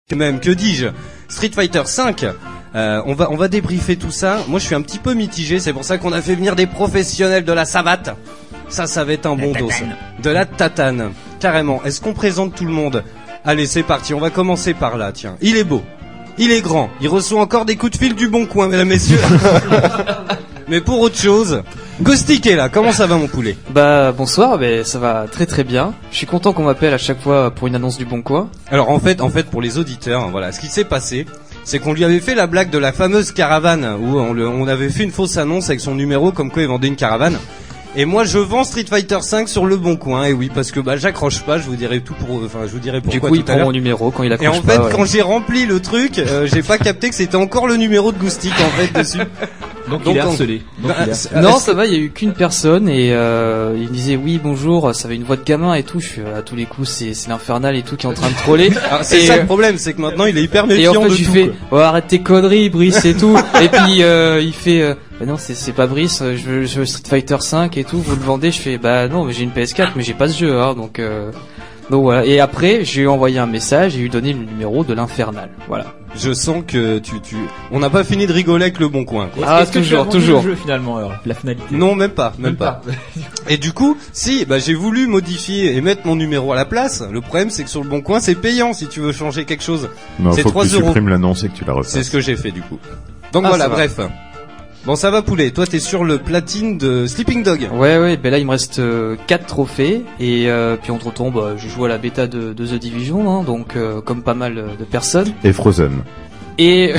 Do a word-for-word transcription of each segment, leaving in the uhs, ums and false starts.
même, que dis-je, Street Fighter cinq. Euh, on va on va débriefer tout ça. Moi je suis un petit peu mitigé, c'est pour ça qu'on a fait venir des professionnels de la savate. Ça ça va être un bon dos. De la tatane, carrément. Est-ce qu'on présente tout le monde? Allez, c'est parti, on va commencer par là, tiens. Il est beau, il est grand, il reçoit encore des coups de fil du Bon Coin, mesdames, messieurs. Mais pour autre chose, Ghostik est là, comment ça va mon poulet? Bah bonsoir, mais ça va très très bien. Je suis content qu'on m'appelle à chaque fois pour une annonce du Bon Coin. Alors en fait, en fait pour les auditeurs, voilà, ce qui s'est passé, c'est qu'on lui avait fait la blague de la fameuse caravane, où on, le, on avait fait une fausse annonce avec son numéro comme quoi il vendait une caravane. Et moi je vends Street Fighter cinq sur le Bon Coin, et oui, parce que bah j'accroche pas, je vous dirai tout pour, enfin je vous dirai pourquoi. Du coup il tout à prend l'heure. mon numéro quand il accroche pas. Et en fait pas, ouais. quand j'ai rempli le truc, euh, j'ai pas capté que c'était encore le numéro de Ghostik en fait dessus. Donc, Donc il est on... harcelé. Donc, bah, il est harcelé. Non, ça va, il y a eu qu'une personne et euh, il me disait oui bonjour, ça avait une voix de gamin et tout. Je suis à tous les coups c'est c'est l'infernal et tout qui est en train de troller. Ah, c'est et ça euh, le problème, c'est que maintenant il est hyper Et méfiant en fait de je lui tout. fais oh, arrête tes conneries Brice et tout. Et puis euh, il fait euh, bah non c'est c'est pas Brice, je veux, je veux Street Fighter cinq et tout, vous le vendez. Je fais bah non mais j'ai une P S quatre mais j'ai pas ce jeu hein, donc euh, donc voilà. Et après j'ai envoyé un message et lui donné le numéro de l'infernal. Voilà. Je sens que tu tu on n'a pas fini de rigoler avec le Bon Coin quoi. Ah, Est-ce que toujours, tu as vendu toujours. le jeu finalement alors, la finalité? Non, même pas, même, même pas. pas. Et du coup, si, bah j'ai voulu modifier et mettre mon numéro à la place. Le problème, c'est que sur le Bon Coin, c'est payant si tu veux changer quelque chose. Non, c'est faut trois que tu euros. supprimes l'annonce et que tu la refasses. C'est ce que j'ai fait du coup. Donc Ah, voilà, ça va. bref. Bon, ça va poulet. Toi, t'es sur le platine de Sleeping Dog. Ouais ouais, ben là il me reste euh, quatre trophées et euh, puis entre temps bah, je joue à la bêta de, de The Division hein, donc euh, comme pas mal de personnes. Et Frozen. Et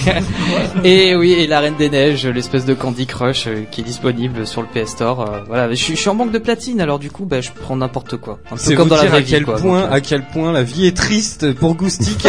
et oui et la Reine des Neiges, l'espèce de Candy Crush euh, qui est disponible sur le P S Store. Euh, voilà, je suis je suis en manque de platine alors du coup bah je prends n'importe quoi. Un peu C'est comme vous dans la dire vraie à vie, quel quoi, point, donc, euh. à quel point la vie est triste pour Ghostik.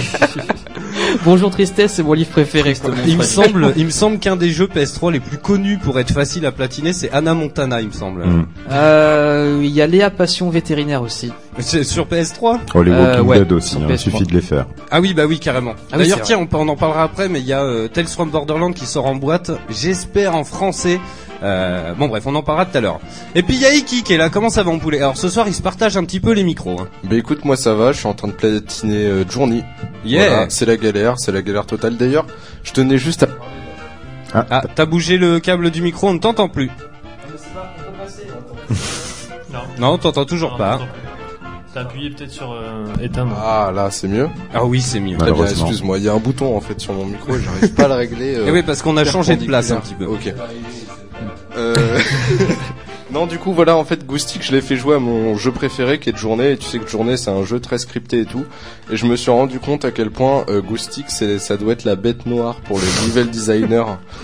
Bonjour Tristesse, c'est mon livre préféré. Quoi, mon Il me frère. semble, il me semble qu'un des jeux P S trois les plus connus pour être facile à platiner, c'est Hannah Montana, il me semble. Mm. Euh, il y a Léa Passion Vétérinaire aussi. C'est sur P S trois? Oh, les Euh, Walking ouais, Dead aussi, sur hein, P il S trois. suffit de les faire. Ah oui, bah oui, carrément. Ah oui, D'ailleurs, c'est tiens, on, on en parlera après, mais il y a euh, Tales from Borderlands qui sort en boîte, j'espère en français. Euh, bon bref, on en parlera tout à l'heure. Et puis il y a Iki qui est là, comment ça va mon poulet? Alors ce soir, il se partage un petit peu les micros. Hein. Bah écoute, moi ça va, je suis en train de platiner euh, Journey. Yeah. Voilà, c'est la galère, c'est la galère totale. D'ailleurs, je tenais juste à... Ah, Ah, t'as bougé le câble du micro, on ne t'entend plus. Non. Non, t'entends toujours Non, pas. non, non. T'as appuyé peut-être sur euh, éteindre. Ah là, c'est mieux. Ah oui, c'est mieux. Ouais. Très bien, Malheureusement. excuse-moi, il y a un bouton en fait sur mon micro et j'arrive pas à le régler. Euh, Et oui, parce qu'on a changé de place un petit peu. Ok. Euh... non, du coup, voilà, en fait, Ghostik, je l'ai fait jouer à mon jeu préféré qui est de Journée. Et tu sais que Journée, c'est un jeu très scripté et tout. Et je me suis rendu compte à quel point euh, Ghostik, c'est, ça doit être la bête noire pour les level designers.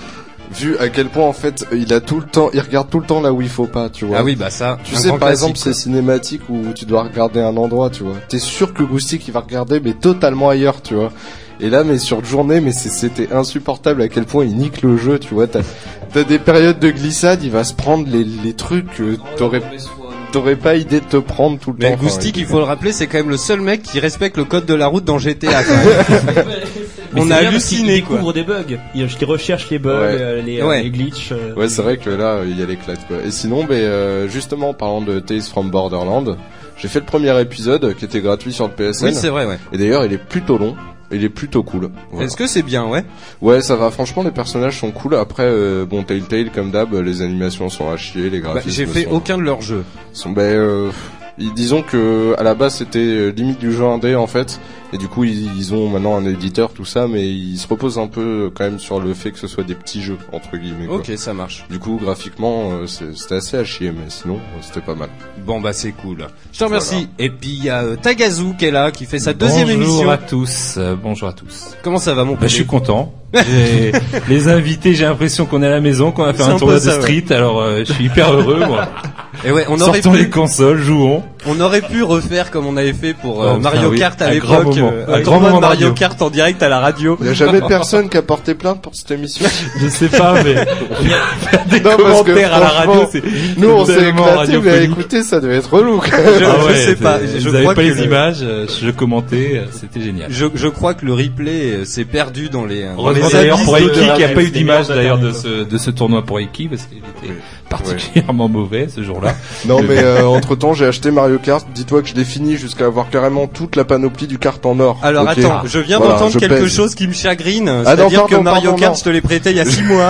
Vu à quel point, en fait, il a tout le temps, il regarde tout le temps là où il faut pas, tu vois. Ah oui, bah ça. Tu un sais, grand par exemple, classique, ces cinématiques où tu dois regarder un endroit, tu vois. T'es sûr que Ghostik, il va regarder, mais totalement ailleurs, tu vois. Et là, mais sur Journée, mais c'est- c'était insupportable à quel point il nique le jeu, tu vois. T'as, t'as des périodes de glissade, il va se prendre les, les trucs que t'aurais, t'aurais pas idée de te prendre tout le Mais temps. Ghostik, Enfin, il faut le rappeler, c'est quand même le seul mec qui respecte le code de la route dans G T A. Quand même. Mais On c'est a bien parce qu'il halluciné quoi. découvre des bugs. Il, il recherche les bugs, Ouais. euh, les, euh, Ouais. les glitches. euh, Ouais, c'est vrai que là, il y a l'éclate, quoi. Et sinon, ben, euh, justement, en parlant de Tales from Borderlands, j'ai fait le premier épisode qui était gratuit sur le P S N. Oui, c'est vrai, ouais. Et d'ailleurs, il est plutôt long. Il est plutôt cool. Voilà. Est-ce que c'est bien, ouais? Ouais, ça va. Franchement, les personnages sont cool. Après, euh, bon, Telltale, comme d'hab, les animations sont à chier, les Bah, graphismes j'ai fait sont, aucun de leurs jeux. sont, ben, euh, ils- disons que à la base c'était euh, limite du jeu indé en fait, et du coup ils, ils ont maintenant un éditeur tout ça, mais ils se reposent un peu euh, quand même sur le fait que ce soit des petits jeux entre guillemets. Quoi. Ok, ça marche. Du coup, graphiquement, euh, c'est- c'était assez à chier, mais sinon, euh, c'était pas mal. Bon bah c'est cool. Je te remercie. Et puis il y a euh, Tagazu qui est là, qui fait sa deuxième Bonjour émission. à tous, euh, bonjour à tous. Comment ça va mon Bah, poulet? je suis content. J'ai- les invités, j'ai l'impression qu'on est à la maison, qu'on va faire C'est un un tournoi peu de ça, street. Alors, euh, je suis hyper heureux, moi. Et ouais, on aurait Sortons les pu, consoles, jouons. on aurait pu refaire comme on avait fait pour euh, Oh, Mario putain, oui. Kart à Un grand l'époque, moment. euh, Un un grand grand moment Mario radio. Kart en direct à la radio. Il y a jamais personne qui a porté plainte pour cette émission. Je sais pas, mais faire des Non, parce que commentaires à la radio, franchement, c'est Nous, on s'est tellement éclaté, mais à radiophonique. écouter, ça devait être relou. quand même. Je, Ah je ouais, sais pas. c'est- Je vous avez crois pas que les le- images, euh, je commentais, euh, c'était génial. Je, je crois que le replay euh, s'est perdu dans les. dans Heureusement les d'ailleurs abysses pour de- Eki qui a pas eu des d'image meilleurs d'ailleurs de data, ce de ce tournoi pour Eki parce qu'il était Oui. particulièrement mauvais ce jour-là. jour-là. Non, mais euh, entre temps, j'ai acheté Mario Kart. Dis-toi que je l'ai fini jusqu'à avoir carrément toute la panoplie du kart en or. Alors Ok. attends, je viens Voilà, d'entendre je quelque pèse. chose qui me chagrine, Ah non, c'est-à-dire pardon, que Mario pardon, Kart, non. je te l'ai prêté il y a six mois.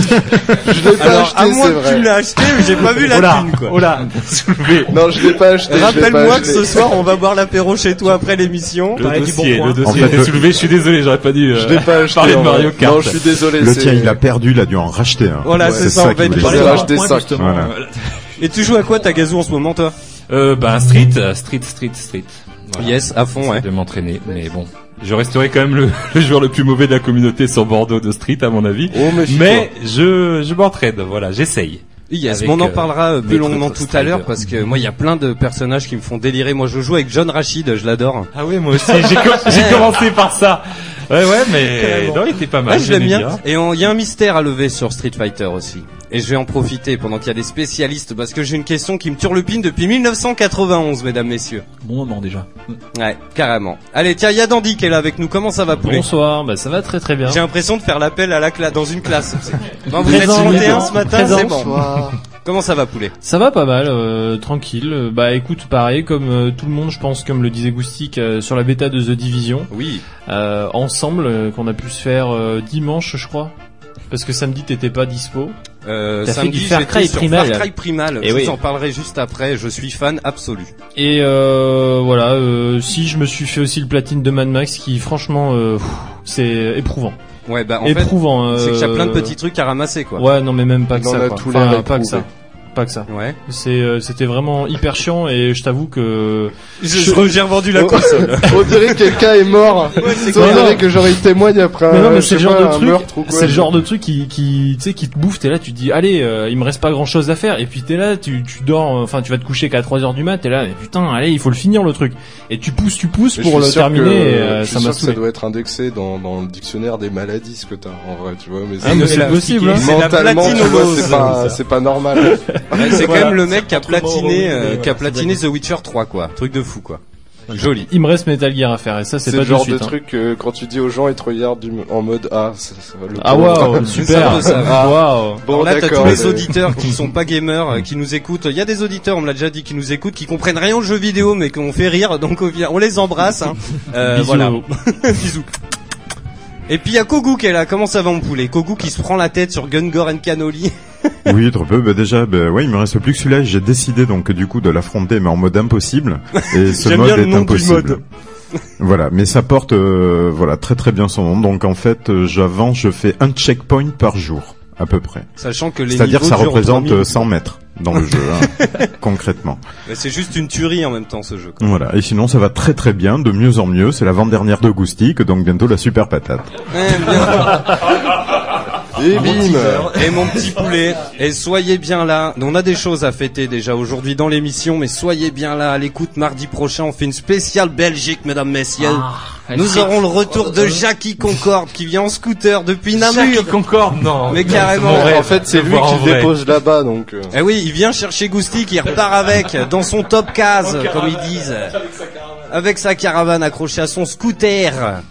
Je l'ai pas Alors acheté, à moins c'est que vrai. tu me l'as acheté, mais j'ai pas vu la Oh là, thune quoi. oh là, soulevé. Non, je l'ai pas acheté. je l'ai pas Rappelle-moi que acheté. ce soir on va boire l'apéro chez toi après l'émission. Le Pareil du dossier, Bon Coin. le dossier En fait, était le- soulevé. Je suis désolé, j'aurais pas dû euh, Je l'ai pas acheté. parler de en vrai. Mario Kart. Non, je suis désolé. Le c'est- tien, il a perdu, il a dû en racheter un. Voilà, Ouais, c'est ça, en qu'il fait. voulait J'en ai dire. racheté Point, cinq. justement, Voilà. euh, Et tu joues à quoi ta gazou en ce moment toi? Euh, bah Street, euh, Street, Street, Street. Voilà. Yes, à fond, ouais. De m'entraîner, mais bon, je resterai quand même le, le joueur le plus mauvais de la communauté sur Bordeaux de Street à mon avis. Oh, mais Mais je je m'entraîne, voilà, j'essaye. Yes, Avec, mais on en euh, parlera euh, plus Maître longuement tout à l'heure Strider. parce que moi il y a plein de personnages qui me font délirer. Moi je joue avec John Rachid, je l'adore. Ah oui, moi aussi, j'ai com- j'ai commencé par ça. Ouais ouais, mais non, il était pas mal. Ouais, je l'aime j'aimais bien. Et il y a un mystère à lever sur Street Fighter aussi. Et je vais en profiter pendant qu'il y a des spécialistes parce que j'ai une question qui me turlupine depuis mille neuf cent quatre-vingt-onze, mesdames, messieurs. Bon moment déjà. Ouais, carrément. Allez, tiens, il y a Dandy qui est là avec nous. Comment ça va, poulet? Bonsoir, bah ça va très très bien. J'ai l'impression de faire l'appel à la classe dans une classe. Non, vous êtes Présent, trente et un présent, ce matin, présent. c'est bon. Comment ça va, poulet? Ça va pas mal, euh, tranquille. Euh, Bah écoute, pareil, comme euh, tout le monde, je pense, comme le disait Goustic, euh, sur la bêta de The Division, Oui. euh, ensemble, euh, qu'on a pu se faire euh, dimanche, je crois. Parce que samedi t'étais pas dispo. Euh, T'as fait samedi, du Far j'étais Cry sur Primal. Far Cry Primal. Eh je oui. vous en parlerai juste après. Je suis fan absolu. Et euh, voilà, euh, si je me suis fait aussi le platine de Mad Max, qui franchement, euh, pff, c'est éprouvant. Ouais, bah en éprouvant. fait, c'est que j'ai euh, plein de petits trucs à ramasser, quoi. Ouais, non mais même pas que Il en ça. a Quoi. tous l'air Enfin, pas éprouvé. que ça. Pas que ça. Ouais. C'est, euh, c'était vraiment hyper chiant et je t'avoue que Je, je- j'ai revendu la Oh. console. On dirait que quelqu'un est mort. c'est On clair. dirait que genre il témoigne après un, Mais non, mais je c'est le sais genre pas, de un truc, meurtre ou quoi. c'est le genre de truc qui, qui, tu sais, qui te bouffe. T'es là, tu te dis, allez, euh, il me reste pas grand chose à faire. Et puis t'es là, tu, tu dors, euh, enfin, tu vas te coucher qu'à trois heures du mat. T'es là, mais putain, allez, il faut le finir le truc. Et tu pousses, tu pousses Mais pour je le suis sûr terminer. que- et, euh, je suis ça m'a sûr que ça saoulé. doit être indexé dans, dans le dictionnaire des maladies ce que t'as en vrai, tu vois. Mais Ah, mais c'est la- possible. Hein. c'est la mentalement, tu vois, platinolose, c'est pas, ça. c'est pas normal. Ouais, c'est quand Voilà. même le mec qui a platiné, euh, Voilà, qui a c'est platiné The Witcher trois, quoi. Truc de fou, quoi. Joli. Il me reste Metal Gear à faire et ça, c'est C'est pas le tout de genre suite. de hein. truc que quand tu dis aux gens ils te regardent du- en mode ah, ça, ça va le Ah pauvre. waouh, super. Ça peut, ça. Ah, waouh. Bon, Alors là, t'as d'accord. tous les mais- auditeurs qui sont pas gamers, euh, qui nous écoutent. Il y a des auditeurs, on me l'a déjà dit, qui nous écoutent, qui comprennent rien au jeu vidéo, mais qu'on fait rire. Donc on on les embrasse. Hein. Euh, Bisous. voilà. Bisous. Et puis il y a Kogu qui est là. Comment ça va, mon poulet? Kogu qui se prend la tête sur Gungor and Cannoli. Oui, trop peu. Bah déjà, bah, ouais, il me reste plus que celui-là. J'ai décidé donc du coup de l'affronter, mais en mode impossible. Et ce J'aime mode bien le est nom du impossible. mode. Voilà, mais ça porte, euh, voilà, très très bien son nom. Donc en fait, euh, j'avance, je fais un checkpoint par jour, à peu près. Sachant que les C'est-à-dire que niveaux ça durent représente trois euh, minutes. cent mètres dans le jeu, hein, concrètement. Mais c'est juste une tuerie en même temps, ce jeu. Quoi. Voilà. Et sinon, ça va très très bien, de mieux en mieux. C'est l'avant-dernière de Goustic, donc bientôt la super patate. Eh, bien. Et bim. Et mon petit poulet, et soyez bien là. On a des choses à fêter déjà aujourd'hui dans l'émission, mais soyez bien là à l'écoute mardi prochain. On fait une spéciale Belgique, mesdames, messieurs. Ah, Nous aurons le retour de Jackie Concorde qui vient en scooter depuis Namur. Jackie Concorde, non. Mais carrément. C'est mon rêve En fait, c'est de lui voir qui en le vrai. dépose là-bas, donc. euh, Eh oui, il vient chercher Goustic, il repart avec, dans son top case, comme ils disent. Avec sa caravane accrochée à son scooter.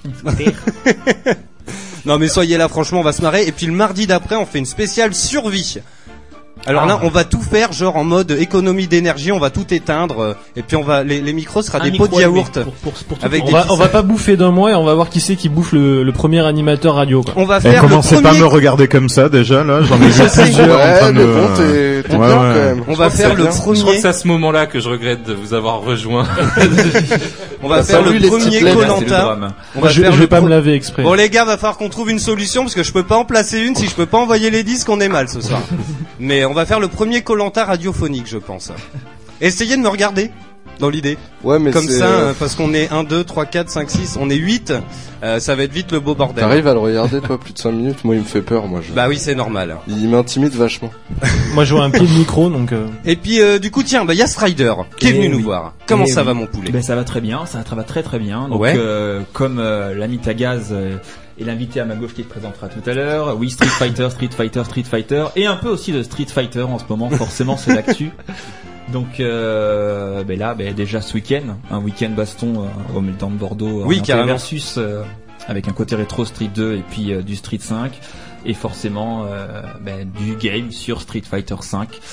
Non mais soyez là, franchement, on va se marrer. Et puis le mardi d'après, on fait une spéciale survie. Alors là, on va tout faire, genre en mode économie d'énergie, on va tout éteindre, euh, et puis on va, les, les micros sera Un des micro pots de allumé yaourt. pour- pour- pour tout Avec le des On monde. va, on va pas bouffer d'un mois et on va voir qui c'est qui bouffe le, le premier animateur radio, quoi. On va Et faire le commencez pas à premier. me regarder comme ça déjà, là. J'en ai vu Je sais. plusieurs en Ouais, train mais de... bon, t'es, t'es Ouais, bien ouais. quand même. On Je va crois que faire c'est le bien. Je crois que premier. c'est à ce moment-là que je regrette de vous avoir rejoint. On va Bah, faire salut le les premier petites lèvres, C'est le Koh-Lanta. drame. On Moi, va je, faire je le vais pas pro- me laver exprès. Bon les gars, va falloir qu'on trouve une solution parce que je peux pas en placer une si je peux pas envoyer les disques, on est mal ce soir. Mais on va faire le premier Koh-Lanta radiophonique, je pense. Essayez de me regarder dans l'idée. Ouais, mais Comme c'est, ça, euh, euh, parce qu'on est un, deux, trois, quatre, cinq, six, on est huit, euh, ça va être vite le beau bordel. T'arrives à le regarder, toi, plus de cinq minutes? Moi, il me fait peur, moi. Je... Bah oui, c'est normal. Il m'intimide vachement. Moi, je vois un pied de micro, donc. Euh... Et puis euh, du coup, tiens, bah il y a Strider qui est Eh venu nous oui. voir. Comment Eh ça oui. va, mon poulet? Ben ça va très bien, ça va très très bien. Donc Ouais. euh, comme euh, l'ami Tagaz euh, est l'invité à ma gauche qui te présentera tout à l'heure, oui, Street Fighter, Street Fighter, Street Fighter, et un peu aussi de Street Fighter en ce moment, forcément c'est l'actu. Donc euh, ben là, ben déjà ce week-end, un week-end baston euh, au Meltdown de Bordeaux, Oui, orienté carrément. versus euh, avec un côté rétro Street deux et puis euh, du Street cinq, et forcément euh, ben, du game sur Street Fighter cinq.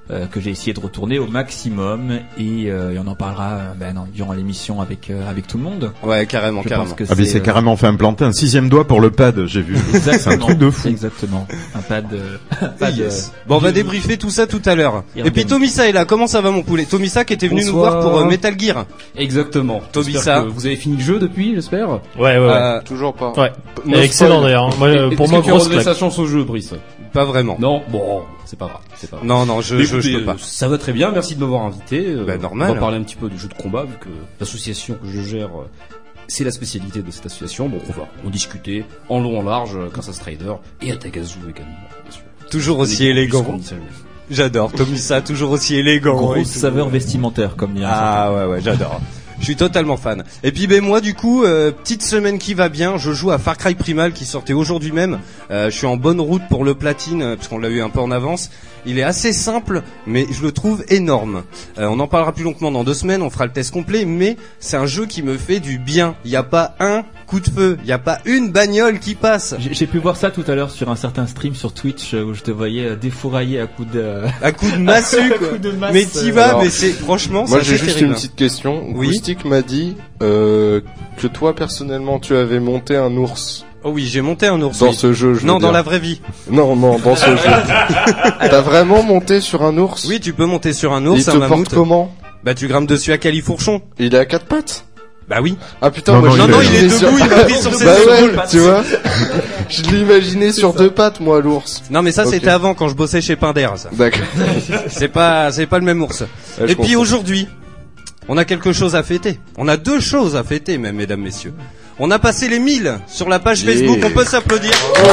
euh, que j'ai essayé de retourner au maximum et, euh, et on en parlera euh, ben, non, durant l'émission avec euh, avec tout le monde. Ouais, carrément, Je carrément. pense que Ah, mais c'est euh, carrément fait implanter un sixième doigt pour le pad, j'ai vu. C'est un truc de fou. Exactement. Un pad. Euh, un pad Yes. euh, Bon, on va débriefer tout ça tout à l'heure. Et Et puis organique. Tomissa est là. Comment ça va, mon poulet? Tomissa qui était venu nous Bonsoir. voir pour euh, Metal Gear. Exactement. Toby, J'espère ça. que vous avez fini le jeu depuis, j'espère. Ouais, ouais, ouais. Euh, Toujours pas. Ouais. No Et excellent spoil. d'ailleurs. Moi, euh, pour Est-ce moi, que tu grosse redonnes claque. sa chance au jeu, Brice? pas vraiment. Non, bon, c'est pas grave, c'est pas grave. Non, non, je, Mais je, je écoutez, peux pas. euh, Ça va très bien, merci de m'avoir invité. Euh, Bah, normal. On va parler un petit peu du jeu de combat, vu que l'association que je gère, euh, c'est la spécialité de cette association. Bon, on va en discuter en long, en large, euh, grâce à Strider et à Tagazu également, bien sûr. Toujours On aussi est élégant. plus qu'on dit ça, mais- J'adore Tomissa, toujours aussi élégant. et grosse tout. saveur vestimentaire comme dirait Ah ouais, ouais, j'adore. Je suis totalement fan. Et puis ben moi du coup, euh, petite semaine qui va bien, je joue à Far Cry Primal qui sortait aujourd'hui même. Euh, je suis en bonne route pour le platine euh, parce qu'on l'a eu un peu en avance. Il est assez simple, mais je le trouve énorme. Euh, on en parlera plus longuement dans deux semaines, on fera le test complet, mais c'est un jeu qui me fait du bien. Il n'y a pas un coup de feu, il n'y a pas une bagnole qui passe. J'ai j'ai pu voir ça tout à l'heure sur un certain stream sur Twitch euh, où je te voyais euh, défourailler à coups de. À coup de massue, quoi. coup de masse, Mais t'y vas, alors, mais c'est franchement, Moi c'est j'ai assez juste terrible. une petite question. Oui. Goustic m'a dit euh, que toi personnellement tu avais monté un ours Oh oui, j'ai monté un ours. dans oui. ce jeu. Je Non, veux dans dire. la vraie vie. Non, non, dans ce jeu. T'as vraiment monté sur un ours? Oui, tu peux monter sur un Il ours, te un porte mammouth. comment? Bah tu grimpes dessus à califourchon. Il est à quatre pattes? Bah oui. Ah putain, Non, moi non, je Non, non, il est l'imaginais sur... debout, il m'a pris sur ses Bah épaules. ouais, tu vois. Je l'imaginais sur deux pattes, moi, l'ours. Non mais ça Ok. c'était avant quand je bossais chez Pinder ça. D'accord. C'est pas c'est pas le même ours. Ouais, je Et puis comprends. aujourd'hui, on a quelque chose à fêter. On a deux choses à fêter même mesdames messieurs. On a passé les mille sur la page Yeah. Facebook, on peut s'applaudir.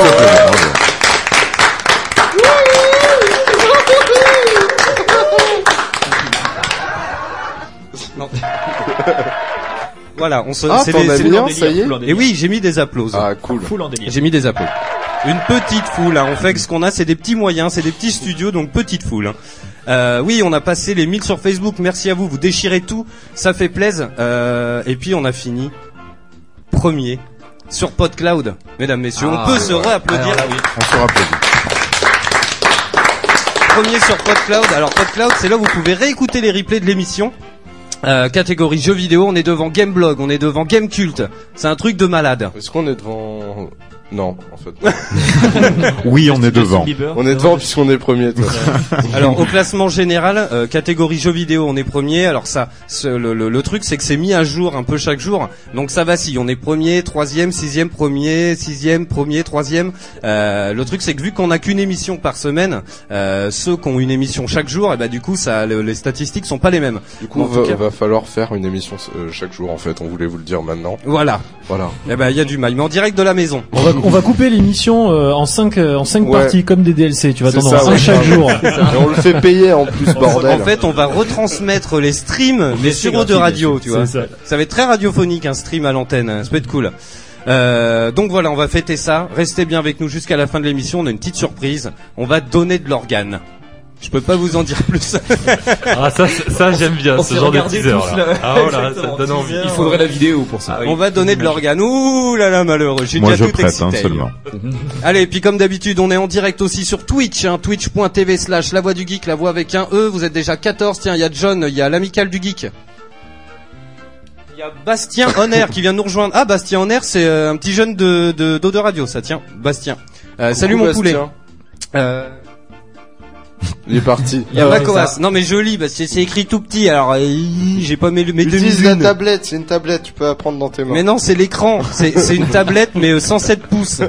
Non. Voilà, on se Ah, c'est t'en les- as c'est mis les- un, ça y est? Et oui, j'ai mis des applaudissements. Ah, cool. Full en délire. J'ai mis des applaudissements. Une petite foule, hein. On fait que ce qu'on a, c'est des petits moyens, c'est des petits studios, donc petite foule. Hein. Euh, oui, on a passé les mille sur Facebook. Merci à vous, vous déchirez tout, ça fait plaisir. Euh, et puis on a fini premier sur PodCloud, mesdames, messieurs. Ah, on peut se réapplaudir. On se rappelle. Premier sur PodCloud. Alors PodCloud, c'est là où vous pouvez réécouter les replays de l'émission. Euh, catégorie jeux vidéo, on est devant Gameblog, on est devant Gamecult. C'est un truc de malade. Est-ce qu'on est devant... Non, en fait. Oui, on est devant. On est devant puisqu'on est premier, toi. Alors au classement général, euh, catégorie jeux vidéo, on est premier. Alors ça, ce- le, le, le truc c'est que c'est mis à jour un peu chaque jour. Donc ça vacille. On est premier, troisième, sixième, premier, sixième, premier, troisième. Euh, le truc c'est que vu qu'on a qu'une émission par semaine, euh, ceux qui ont une émission chaque jour, et bah du coup ça, le- les statistiques sont pas les mêmes. Du coup, En tout va, cas- va falloir faire une émission euh, chaque jour, en fait. On voulait vous le dire maintenant. Voilà. Voilà. Et ben il y a du mal, mais en direct de la maison. On va, on va couper l'émission euh, en cinq euh, en cinq Ouais. parties comme des D L C. Tu vas C'est t'en ça, avoir cinq ouais. chaque jour. Et on le fait payer en plus, bordel. En fait, on va retransmettre les streams, mais sur Eau de radio, tu vois. C'est ça. Ça va être très radiophonique, un stream à l'antenne. hein. Ça peut être cool. Euh, donc voilà, on va fêter ça. Restez bien avec nous jusqu'à la fin de l'émission. On a une petite surprise. On va donner de l'organe. Je peux pas vous en dire plus. Ah ça, c'est- ça j'aime bien On ce s'est genre de regardés teaser tous, là. là. Ah oh là, ça Exactement, te donne envie. teaser. Il faudrait la vidéo pour ça. On va donner de l'organe. Ouh là là, malheureux. Je suis Moi, déjà je tout prête, hein, excité. seulement. Allez, et puis comme d'habitude, on est en direct aussi sur Twitch, hein, twitch.tv slash la voix du geek, la voix avec un E. Vous êtes déjà quatorze. Tiens, il y a John, il y a l'amical du geek. Il y a Bastien Honner qui vient de nous rejoindre. Ah, Bastien Honner, c'est euh, un petit jeune de de d'Eau de radio, ça. Tiens, Bastien. Euh, salut Coucou, mon poulet. Bastien. Euh, Il est parti. il y a Ouais, Bacoas. ça. Non mais joli parce que c'est écrit tout petit. Alors euh, j'ai pas mes mes Utilise la demi-lunes. tablette, c'est une tablette, tu peux la prendre dans tes mains. Mais non, c'est l'écran. C'est c'est une tablette mais euh, cent sept pouces.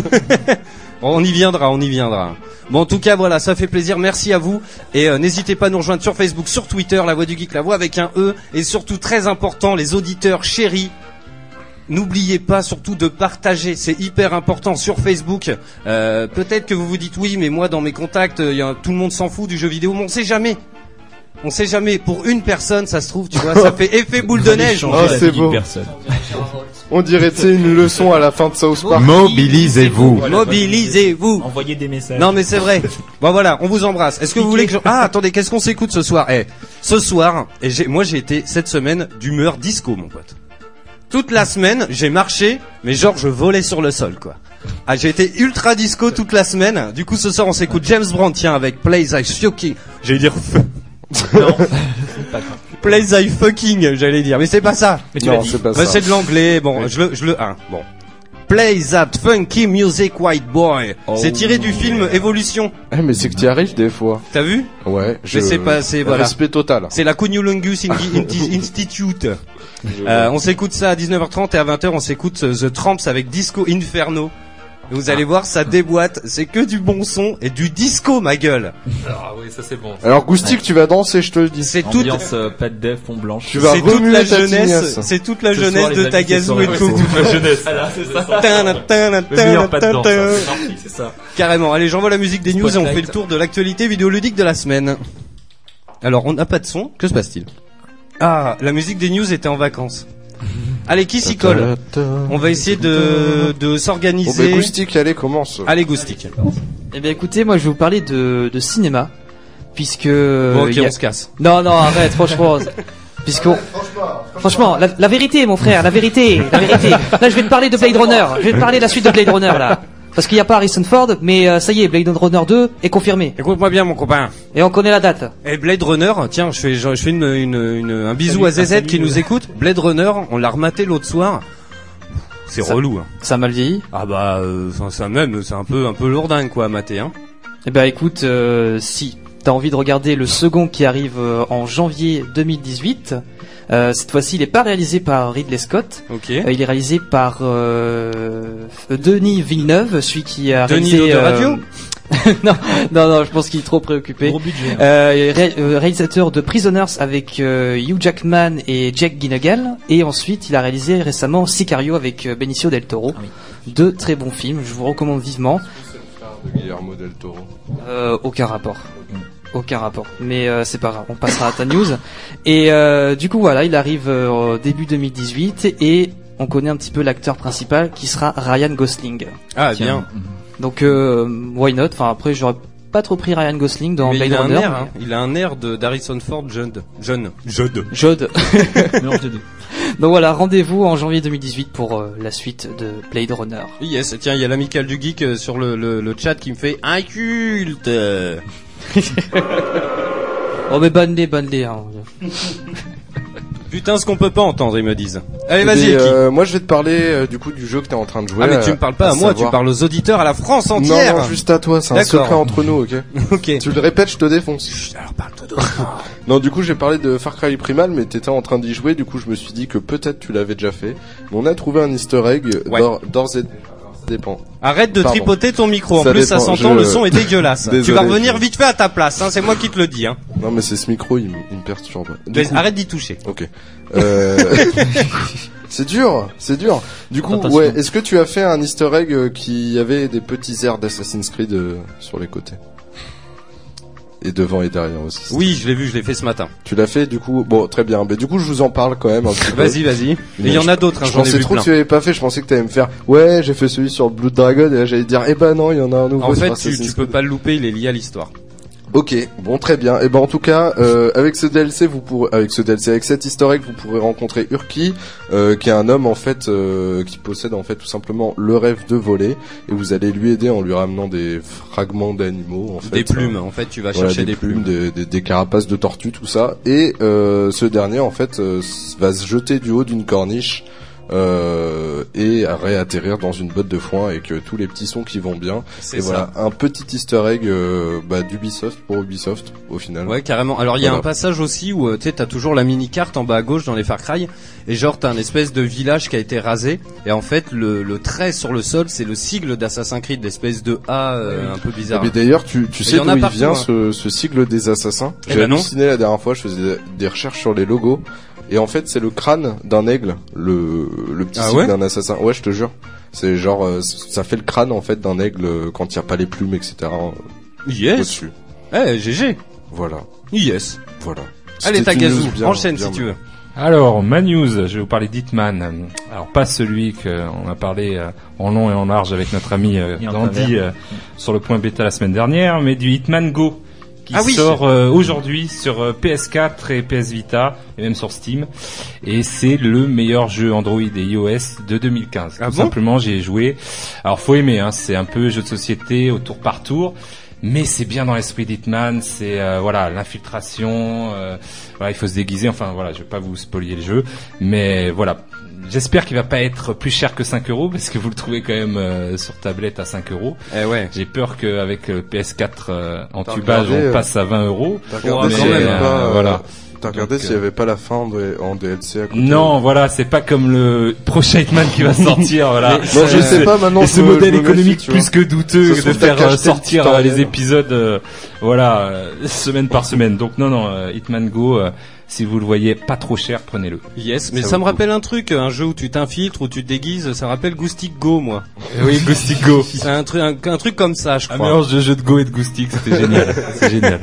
On y viendra, on y viendra. Bon, en tout cas, voilà, ça fait plaisir. Merci à vous. Et euh, n'hésitez pas à nous rejoindre sur Facebook, sur Twitter, La Voix du Geek, La Voix avec un E. Et surtout, très important, les auditeurs chéris, n'oubliez pas surtout de partager. C'est hyper important sur Facebook. Euh, peut-être que vous vous dites, oui, mais moi, dans mes contacts, euh, y a, tout le monde s'en fout du jeu vidéo. Mais on sait jamais. On sait jamais. Pour une personne, ça se trouve, tu vois, ça fait effet boule de neige. Oh, c'est beau. On dirait, tu sais, une leçon à la fin de South Park. Mobilisez-vous. Mobilisez-vous. Envoyez des messages. Non mais c'est vrai. Bon voilà, on vous embrasse. Est-ce que vous voulez que je... Ah attendez, qu'est-ce qu'on s'écoute ce soir? Eh, ce soir, et j'ai, moi j'ai été cette semaine d'humeur disco, mon pote. toute la semaine, j'ai marché, mais genre je volais sur le sol, quoi. Ah, j'ai été ultra disco toute la semaine. Du coup, ce soir, on s'écoute James Brown, tiens, avec Plays I Fucking. J'allais dire non. Plays I Fucking, j'allais dire, mais c'est pas ça. Mais tu non, c'est pas bah, ça. C'est de l'anglais. Bon, oui. je le, je le, hein, bon. Play that funky music, white boy. Oh. C'est tiré du film Évolution. Eh, mais c'est que t'y arrives des fois. T'as vu? Ouais. Je sais pas, c'est voilà. Respect total. C'est la Cunnilingus Institute. euh, on s'écoute ça à dix-neuf heures trente et à vingt heures on s'écoute The Tramps avec Disco Inferno. Et vous allez voir, ça déboîte, c'est que du bon son et du disco, ma gueule. Ah oui, ça c'est bon. Alors Goustic, ouais. Tu vas danser, je te le dis. C'est toute euh, pas de dev, fond blanche. Tu vas c'est toute la jeunesse, c'est toute la jeunesse de Tagazu et Co. C'est toute la jeunesse. Voilà, c'est ça. C'est ça. Carrément. Allez, j'envoie la musique des news et on fait le tour de l'actualité vidéoludique de la semaine. Alors, on n'a pas de son. Que se passe-t-il? Ah, la musique des news était en vacances. Allez, qui s'y colle? On va essayer de, de s'organiser. Oh, bah, Goustic, allez, commence. Allez, Goustic. Eh bien, écoutez, moi, je vais vous parler de, de cinéma, puisque... Bon, ok, a... on se casse. Non, non, arrête, franchement. Puisqu'on... Franchement, la, la vérité, mon frère, la vérité, la vérité. Là, je vais te parler de Blade Runner. Je vais te parler de la suite de Blade Runner, là. Parce qu'il n'y a pas Harrison Ford, mais euh, ça y est, Blade Runner deux est confirmé. Écoute-moi bien, mon copain. Et on connaît la date. Et Blade Runner, tiens, je fais, je fais une, une, une, un bisou salut, à Z Z qui nous écoute. Blade Runner, on l'a rematé l'autre soir. C'est ça, relou. Hein. Ça a mal vieilli. Ah bah, euh, ça, ça même, c'est un peu, un peu lourdingue, quoi, à mater, hein. Eh ben, écoute, euh, si t'as envie de regarder le second qui arrive euh, en janvier deux mille dix-huit. Euh, cette fois-ci, il n'est pas réalisé par Ridley Scott. Okay. Euh, il est réalisé par euh, Denis Villeneuve, celui qui a Denis réalisé. de radio. Euh... non, non, non, je pense qu'il est trop préoccupé. Gros budget. Hein. Euh, ré euh, réalisateur de Prisoners avec euh, Hugh Jackman et Jake Gyllenhaal, et ensuite il a réalisé récemment Sicario avec euh, Benicio del Toro. Ah, oui. Deux très bons films, je vous recommande vivement. C'est le frère de Guillermo del Toro. Euh, aucun rapport. Aucun rapport, mais euh, c'est pas grave, on passera à ta news. Et euh, du coup voilà, il arrive euh, au début deux mille dix-huit et on connaît un petit peu l'acteur principal qui sera Ryan Gosling. Ah Tiens. Bien. Donc euh, why not? Enfin après j'aurais pas trop pris Ryan Gosling dans mais Blade il a Runner. Un air, hein. Il a un air de d'Harrison Ford jeune, jeune, jeune, jeune. Donc voilà, rendez-vous en janvier deux mille dix-huit pour euh, la suite de Blade Runner. Yes, tiens, il y a l'amical du geek euh, sur le, le, le chat qui me fait inculte. Oh mais banne-les, banne-les. Hein. Putain, ce qu'on peut pas entendre, ils me disent. Allez, vas-y. Euh, moi, je vais te parler euh, du coup du jeu que t'es en train de jouer. Ah mais tu me parles pas à, à moi, savoir... tu parles aux auditeurs, à la France entière. Non, non, juste à toi. C'est un secret entre nous, ok. Ok. Tu le répètes, je te défonce. Chut, alors parle-toi doucement. Non, du coup, j'ai parlé de Far Cry Primal, mais t'étais en train d'y jouer. Du coup, je me suis dit que peut-être tu l'avais déjà fait. Mais on a trouvé un Easter egg ouais. d'ores et dépend. Arrête de Pardon. tripoter ton micro. En ça plus, dépend. ça s'entend. Je... Le son est dégueulasse. Désolé, tu vas revenir je... vite fait à ta place. Hein, c'est moi qui te le dis. Hein. Non, mais c'est ce micro, il, il me perturbe. Mais coup... Arrête d'y toucher. Ok. Euh... c'est dur, c'est dur. Du coup, Attention. ouais. Est-ce que tu as fait un Easter egg qui avait des petits airs d'Assassin's Creed euh, sur les côtés? Et devant et derrière aussi. Oui, je l'ai vu, je l'ai fait ce matin. Tu l'as fait, du coup, bon, très bien. Mais du coup, je vous en parle quand même un petit peu. Vas-y, vas-y. Et il y en a d'autres, hein, j'en ai vu plein. Je pensais trop que tu l'avais pas fait, je pensais que t'allais me faire, ouais, j'ai fait celui sur le Blood Dragon, et là, j'allais dire, eh ben non, il y en a un nouveau. En fait, tu, tu peux pas le louper, il est lié à l'histoire. Ok, bon, très bien. Et ben en tout cas, euh, avec ce D L C, vous pourrez, avec ce D L C, avec cet Easter egg, vous pourrez rencontrer Urki, euh, qui est un homme en fait, euh, qui possède en fait tout simplement le rêve de voler, et vous allez lui aider en lui ramenant des fragments d'animaux, en fait. Des plumes, en fait, tu vas voilà, chercher des, des plumes, plumes, des, des, des carapaces de tortues, tout ça. Et euh, ce dernier en fait euh, va se jeter du haut d'une corniche. Euh, et à réatterrir dans une botte de foin avec euh, tous les petits sons qui vont bien. C'est et ça. Voilà, un petit Easter egg euh, bah, d'Ubisoft pour Ubisoft au final. Ouais, carrément. Alors il y a voilà. un passage aussi où euh, tu sais, t'as toujours la mini carte en bas à gauche dans les Far Cry, et genre t'as un espèce de village qui a été rasé, et en fait le, le trait sur le sol c'est le sigle d'Assassin's Creed, l'espèce de A euh, un peu bizarre. Mais d'ailleurs tu, tu sais d'où il partout, vient hein. ce, ce sigle des assassins. Eh J'ai ben halluciné la dernière fois, je faisais des recherches sur les logos. Et en fait, c'est le crâne d'un aigle, le le petit ah sigle ouais d'un assassin. Ouais, je te jure. C'est genre, euh, ça fait le crâne en fait d'un aigle quand il y a pas les plumes, et cetera. Yes. Au-dessus. Eh, G G. Voilà. Yes. Voilà. Allez, Tagazu, enchaîne bien si tu veux. Alors, ma news, je vais vous parler d'Hitman. Alors, pas celui qu'on a parlé euh, en long et en large avec notre ami euh, Dandy euh, sur le point bêta la semaine dernière, mais du Hitman Go, qui ah oui, sort euh, aujourd'hui sur euh, P S quatre et P S Vita et même sur Steam, et c'est le meilleur jeu Android et iOS de deux mille quinze. Ah Tout bon simplement, j'ai joué. Alors faut aimer, hein, c'est un peu jeu de société au tour par tour. Mais c'est bien dans l'esprit d'Hitman, c'est euh, voilà l'infiltration, euh, voilà, il faut se déguiser, enfin voilà, je vais pas vous spoiler le jeu, mais voilà, j'espère qu'il va pas être plus cher que cinq euros, parce que vous le trouvez quand même euh, sur tablette à cinq euros. Eh ouais. J'ai peur qu'avec le P S quatre euh, en T'as tubage regardé, on passe à vingt euros. T'as regardé Mais, s'il y avait euh, pas, euh, voilà. T'as regardé Donc, s'il y avait pas la fin en D- en D L C à côté. Non, voilà, c'est pas comme le prochain Hitman qui va sortir, voilà. Mais- non, je sais pas, maintenant, Et je ce me- modèle je me méfie, économique tu vois. plus que douteux Ça se de trouve, t'as faire qu'à euh, acheter le sortir tutoriel. euh, les épisodes, euh, voilà, euh, semaine par semaine. Donc non, non, euh, Hitman Go, euh, si vous le voyez pas trop cher, prenez-le. Yes, mais Ça ça, vaut me le rappelle un truc, un jeu où tu t'infiltres, où tu te déguises, ça me rappelle Goostic Go, moi. Oui, Goostic Go. C'est un truc, un, un truc comme ça, je Un crois. mélange de jeu de Go et de Goostic, c'était génial. C'est génial.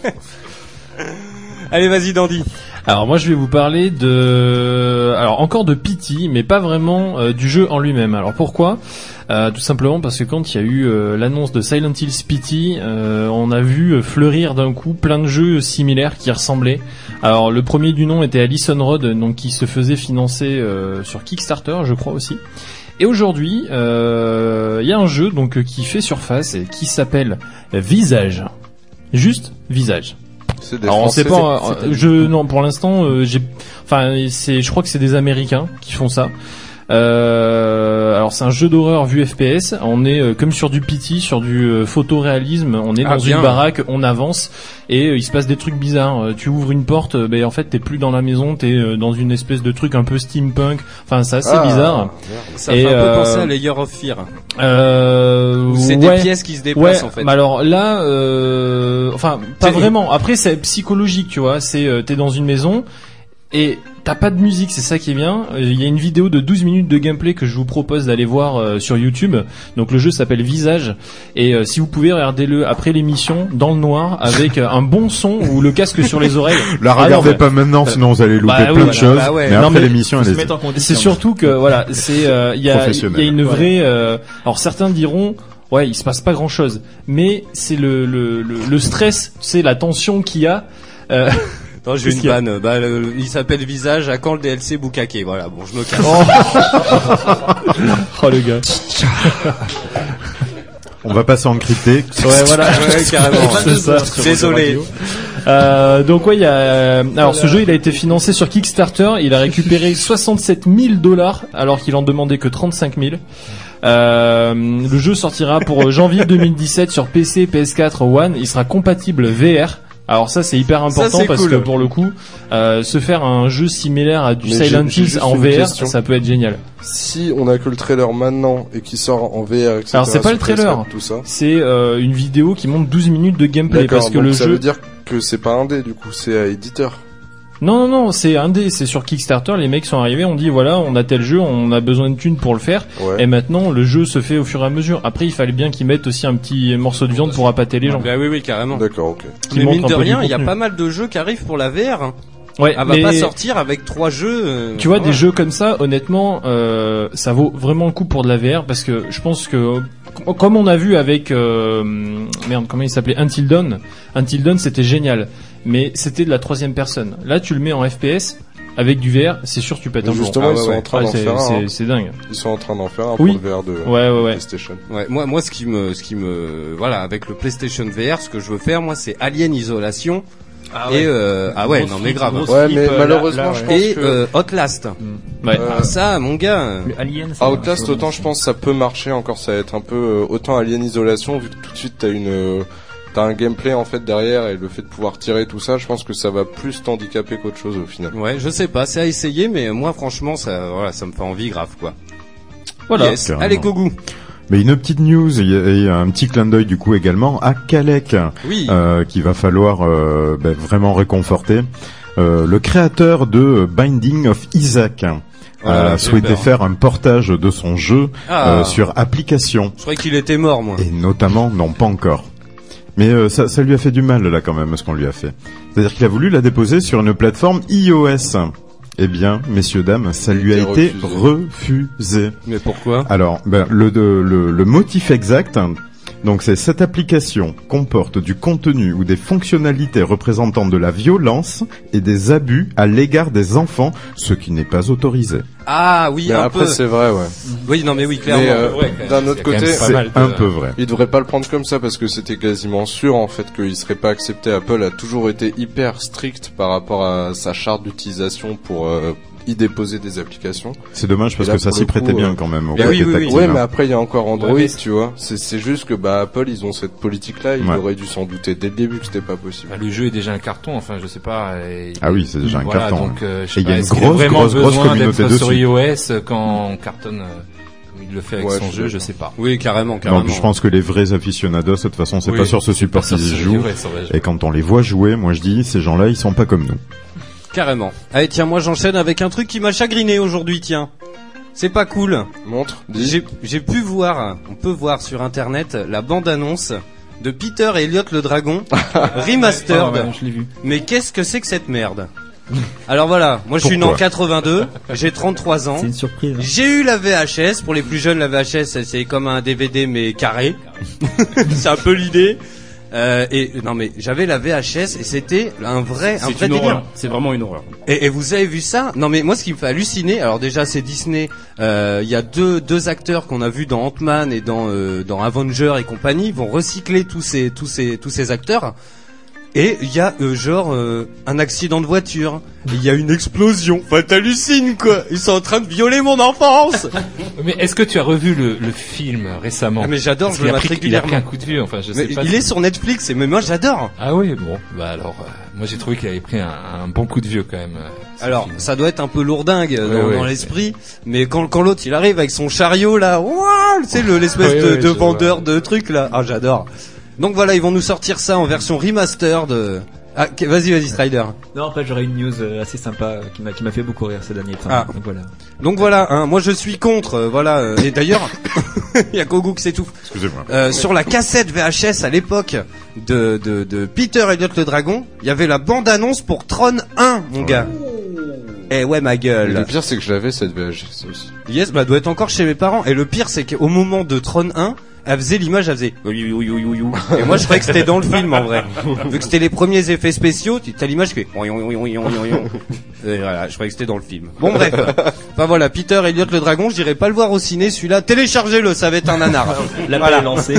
Allez, vas-y, Dandy. Alors moi je vais vous parler de, alors encore de Pity, mais pas vraiment euh, du jeu en lui-même. Alors pourquoi euh, Tout simplement parce que quand il y a eu euh, l'annonce de Silent Hills Pity, euh, on a vu fleurir d'un coup plein de jeux similaires qui ressemblaient. Alors le premier du nom était Allison Road, donc qui se faisait financer euh, sur Kickstarter, je crois aussi. Et aujourd'hui, il euh, y a un jeu donc qui fait surface et qui s'appelle Visage. Juste Visage. C'est des Alors on Français, sait pas, c'est- euh, je non pour l'instant euh, j'ai, enfin c'est, je crois que c'est des Américains qui font ça. Euh, alors c'est un jeu d'horreur vu F P S. On est euh, comme sur du Pity, sur du euh, photoréalisme. On est Ah, dans bien. une baraque, on avance et euh, il se passe des trucs bizarres. Euh, tu ouvres une porte, euh, ben en fait t'es plus dans la maison, t'es euh, dans une espèce de truc un peu steampunk. Enfin c'est assez Ah, bizarre. merde. Ça Et, fait un peu euh, penser à Layer of Fear. Euh, Où c'est ouais. des pièces qui se Ouais, déplacent, en fait. mais alors là, euh, enfin, pas C'est- vraiment. Après, c'est psychologique, tu vois. C'est, euh, t'es dans une maison et t'as pas de musique, c'est ça qui est bien. Euh, Il y a une vidéo de douze minutes de gameplay que je vous propose d'aller voir euh, sur YouTube. Donc le jeu s'appelle Visage et euh, si vous pouvez, regardez-le après l'émission dans le noir avec euh, un bon son ou le casque sur les oreilles. La Ah non, regardez mais- pas maintenant, sinon vous allez louper Bah oui, plein de voilà, choses. bah ouais. Mais Non, après mais l'émission, Faut se elle mettre en C'est condition. surtout que voilà, c'est euh, il y a il Professionnel. y a une Ouais. vraie euh, alors certains diront ouais, il se passe pas grand-chose, mais c'est le le le, le stress, c'est la tension qu'il y a euh, Attends, j'ai Qu'est-ce une qu'il y a vanne. Bah, le- le- il s'appelle Visage. À quand le D L C Bukake? Voilà. Bon, je me casse. oh le gars. On va passer en crypté. Ouais, voilà. Ouais, carrément. C'est ça. Désolé. Euh, donc ouais, il y a euh, alors ce jeu il a été financé sur Kickstarter, il a récupéré soixante-sept mille dollars alors qu'il en demandait que trente-cinq mille. Euh, le jeu sortira pour janvier deux mille dix-sept sur P C, P S quatre, One, il sera compatible V R. Alors ça c'est hyper important Ça, c'est parce cool. que pour le coup, euh, se faire un jeu similaire à du Mais j'ai- Silent j'ai Hills juste en une V R, question. ça peut être génial. Si on a que le trailer maintenant et qui sort en V R, et cetera. Alors, c'est pas le sur P S trailer. quatre, tout ça. C'est euh, une vidéo qui montre douze minutes de gameplay D'accord, parce que donc le ça jeu veut dire que c'est pas un dé du coup, c'est à éditeur. Non, non, non, c'est un dé, c'est sur Kickstarter, les mecs sont arrivés, on dit voilà, on a tel jeu, on a besoin de thunes pour le faire, Ouais. et maintenant le jeu se fait au fur et à mesure. Après, il fallait bien qu'ils mettent aussi un petit morceau de viande pour appâter les gens. Bah oui, oui, carrément. D'accord, ok. Qui Mais montre mine un de peu du rien, il y a contenu. pas mal de jeux qui arrivent pour la V R. hein. Ouais, Elle va mais pas sortir avec trois jeux. euh, tu vois, voilà. des jeux comme ça, honnêtement, euh, ça vaut vraiment le coup pour de la V R, parce que je pense que, comme on a vu avec, euh, merde, comment il s'appelait, Until Dawn, Until Dawn c'était génial, mais c'était de la troisième personne. Là, tu le mets en F P S, avec du V R, c'est sûr tu pètes un Mais plomb. justement, Ah ils ouais, sont ouais. en train Ah, d'en c'est, faire un. c'est, hein. c'est dingue. Ils sont en train d'en faire un Oui. pour le V R de Ouais, ouais, ouais. PlayStation. Ouais, moi, moi, ce qui me, ce qui me, voilà, avec le PlayStation V R, ce que je veux faire, moi, c'est Alien Isolation. Ah Et euh, ah ouais, non mais grave. Grosse Ouais, flip, mais euh, malheureusement, là, là, je ouais. pense Et que- euh, Outlast. Ouais. Euh, Ah, ça, mon gars. euh, Le Alien, c'est- Outlast, autant je pense que ça peut marcher encore, ça va être un peu euh, autant Alien Isolation vu que tout de suite t'as une euh, t'as un gameplay en fait derrière et le fait de pouvoir tirer tout ça, je pense que ça va plus t'handicaper qu'autre chose au final. Ouais, je sais pas, c'est à essayer, mais moi, franchement, ça, voilà, ça me fait envie grave, quoi. Voilà. Yes. Carrément. Allez, Kogu. Mais une petite news, il y a, il y a un petit clin d'œil du coup également à Kalec, Oui. euh, qu'il va falloir euh, ben, vraiment réconforter. Euh, le créateur de Binding of Isaac Voilà, a j'ai souhaité peur. faire un portage de son jeu Ah. euh, sur application. Je croyais qu'il était mort, moi. Et notamment, non pas encore. Mais euh, ça, ça lui a fait du mal là quand même, ce qu'on lui a fait. C'est-à-dire qu'il a voulu la déposer sur une plateforme iOS. Eh bien, messieurs, dames, ça lui a été été refusé. Mais pourquoi? Alors, ben, le, de- le, le motif exact Donc c'est cette application comporte du contenu ou des fonctionnalités représentant de la violence et des abus à l'égard des enfants, ce qui n'est pas autorisé. Ah oui, mais un après peu. c'est vrai, ouais. Oui, non mais oui, clairement. Mais euh, Ouais, d'un autre côté, C'est mal de- un peu vrai. il devrait pas le prendre comme ça parce que c'était quasiment sûr en fait qu'il serait pas accepté. Apple a toujours été hyper strict par rapport à sa charte d'utilisation pour euh, y déposer des applications. C'est dommage parce Et là, que ça pour s'y le prêtait coup, bien euh, quand même au mais côté oui, oui, oui. tactile, Ouais, hein. mais après il y a encore Android, Ouais, mais- tu vois. C'est c'est juste que bah Apple ils ont cette politique là, ils Ouais. auraient dû s'en douter dès le début que c'était pas possible. Bah, le jeu est déjà un carton, enfin je sais pas. et- Ah oui, c'est déjà un voilà, carton. Donc, euh, je sais Et il y a pas, une est-ce qu'il a grosse, vraiment grosse, grosse besoin communauté d'être sur dessus. iOS quand on cartonne euh, comme il le fait avec Ouais, son je jeu, sais je pas. sais pas. Oui, carrément, carrément. Donc je pense que les vrais aficionados, de toute façon, c'est Oui, pas sur ce c'est support pas sur qu'ils y ce- jouent. ouais, sur la- Et quand on les voit jouer, moi je dis, ces gens-là, ils sont pas comme nous. Carrément. Allez, tiens, moi j'enchaîne avec un truc qui m'a chagriné aujourd'hui, tiens. C'est pas cool. Montre, dis. J'ai j'ai pu voir, on peut voir sur internet la bande-annonce de Peter et Elliot le Dragon remastered. Ah ouais, je l'ai vu. Mais qu'est-ce que c'est que cette merde? Alors voilà, moi je suis né en Pourquoi quatre-vingt-deux, j'ai trente-trois ans. C'est une surprise. hein. J'ai eu la V H S, pour les plus jeunes la V H S c'est comme un D V D mais carré. C'est un peu l'idée. Euh, et non mais j'avais la V H S et c'était un vrai un C'est vrai une délire. horreur. C'est vraiment une horreur. Et, et vous avez vu ça? Non mais moi ce qui me fait halluciner, alors déjà c'est Disney, euh, il y a deux deux acteurs qu'on a vus dans Ant-Man et dans euh, dans Avenger et compagnie, ils vont recycler tous ces tous ces tous ces acteurs. Et il y a euh, genre euh, un accident de voiture, il y a une explosion. Enfin t'hallucines quoi, ils sont en train de violer mon enfance. Mais est-ce que tu as revu le, le film récemment? Ah, mais j'adore, Parce je le qu'il a mate pris- Il a pris un régulièrement. coup de vieux, enfin je Mais sais pas. il si- est sur Netflix et mais moi j'adore. Ah oui, bon, bah alors, euh, moi j'ai trouvé qu'il avait pris un, un bon coup de vieux quand même. euh, ce Alors, film. ça doit être un peu lourdingue euh, Ouais, dans, ouais, dans l'esprit, mais quand, quand l'autre il arrive avec son chariot là, waouh, tu sais le l'espèce Ouais, de, ouais, de je vendeur vois. de trucs là, ah j'adore. Donc voilà, ils vont nous sortir ça en version remastered. euh. Ah, ok, vas-y, vas-y, Strider. Non, en fait, j'aurais une news euh, assez sympa euh, qui m'a qui m'a fait beaucoup rire ces derniers temps. Ah. Donc voilà. Donc voilà, hein, moi je suis contre, euh, voilà. euh, et d'ailleurs, il y a Gogo qui s'étouffe. Excusez-moi. Euh, sur la cassette V H S à l'époque de, de, de Peter Elliot le Dragon, il y avait la bande-annonce pour Tron un, mon gars. Eh ouais, ma Et gueule. le pire c'est que je l'avais cette V H S aussi. Yes, bah doit être encore chez mes parents. Et le pire, c'est qu'au moment de Tron un, elle faisait l'image, elle faisait. Oui, oui, oui, oui, oui. Et moi, je croyais que c'était dans le film, en vrai. Vu que c'était les premiers effets spéciaux, tu as l'image qui fait. Oui, oui, oui, oui, oui, oui, oui. Et voilà, je croyais que c'était dans le film. Bon, bref. Enfin voilà, Peter Elliot le Dragon, je dirais pas le voir au ciné, celui-là. Téléchargez-le, ça va être un nanar. La Voilà. est lancée.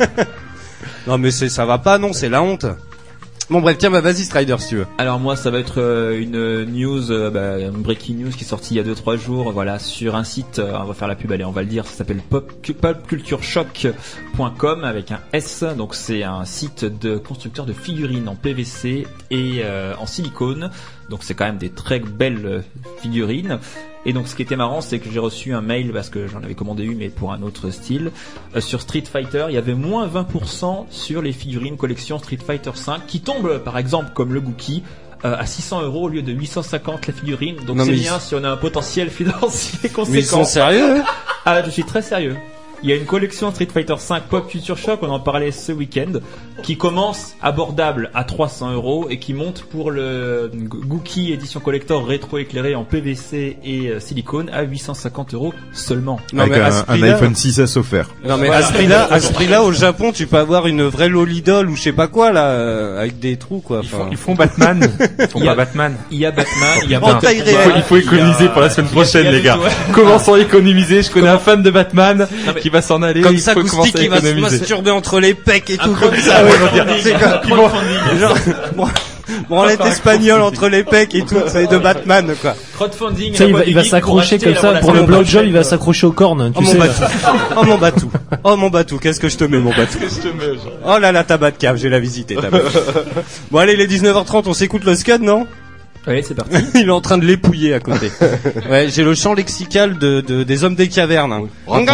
Non, mais c'est, ça va pas, non, c'est la honte. Bon, bref, tiens, bah vas-y, Strider, si tu veux. Alors moi, ça va être euh, une news, euh, bah, une breaking news qui est sortie il y a deux trois jours. Voilà, sur un site, euh, on va faire la pub, allez, on va le dire. Ça s'appelle pop, popcultureshock point com avec un S. Donc c'est un site de constructeur de figurines en P V C et euh, en silicone. Donc c'est quand même des très belles euh, figurines. Et donc ce qui était marrant, c'est que j'ai reçu un mail parce que j'en avais commandé une, mais pour un autre style. Euh, sur Street Fighter, il y avait moins vingt pour cent sur les figurines collection Street Fighter cinq qui tombent, par exemple, comme le Gookie, euh, à six cents euros au lieu de huit cent cinquante la figurine. Donc Non, c'est mais bien ils- si on a un potentiel financier conséquent. Mais ils sont sérieux? Ah, je suis très sérieux. Il y a une collection Street Fighter cinq Pop Culture Shock, on en parlait ce week-end, qui commence abordable à trois cents euros et qui monte pour le Gookie édition collector rétro éclairé en P V C et euh, silicone à huit cent cinquante euros seulement. Non, Avec mais à ce un, un prix-là- iPhone six S offert. Non mais Voilà. à ce prix-là, à ce prix-là au Japon, tu peux avoir une vraie Lolidol ou je sais pas quoi là, euh, avec des trous quoi. Ils Enfin, font, ils font Batman. Ils font Il y a- pas Batman. Il y a Batman, il y a En taille Il réelle. faut, il faut économiser pour la semaine prochaine, les gars. Commençons à économiser. Je connais un fan de Batman qui va s'en aller. Comme il ça, faut Goustic commencer à qui va se économiser. masturber entre les pecs et tout Un comme ça. crowdfunding, Ouais, un on dirait- c'est quoi crowdfunding. Genre, bran- branlette espagnole entre les pecs et tout, c'est de Batman quoi. Crowdfunding. Ça, la il va, boîte il du va geek s'accrocher pour acheter comme la ça pour le relation blowjob, il va prochaine. s'accrocher aux cornes, Oh tu mon sais. batou, oh mon batou, oh mon batou, qu'est-ce que je te mets mon batou. Oh là là, ta bat cave, j'ai la visité ta bat. Bon allez, il est dix-neuf heures trente, on s'écoute le scud non? Allez, c'est parti. Il est en train de l'épouiller à côté. Ouais, j'ai le champ lexical de, de des hommes des cavernes. hein.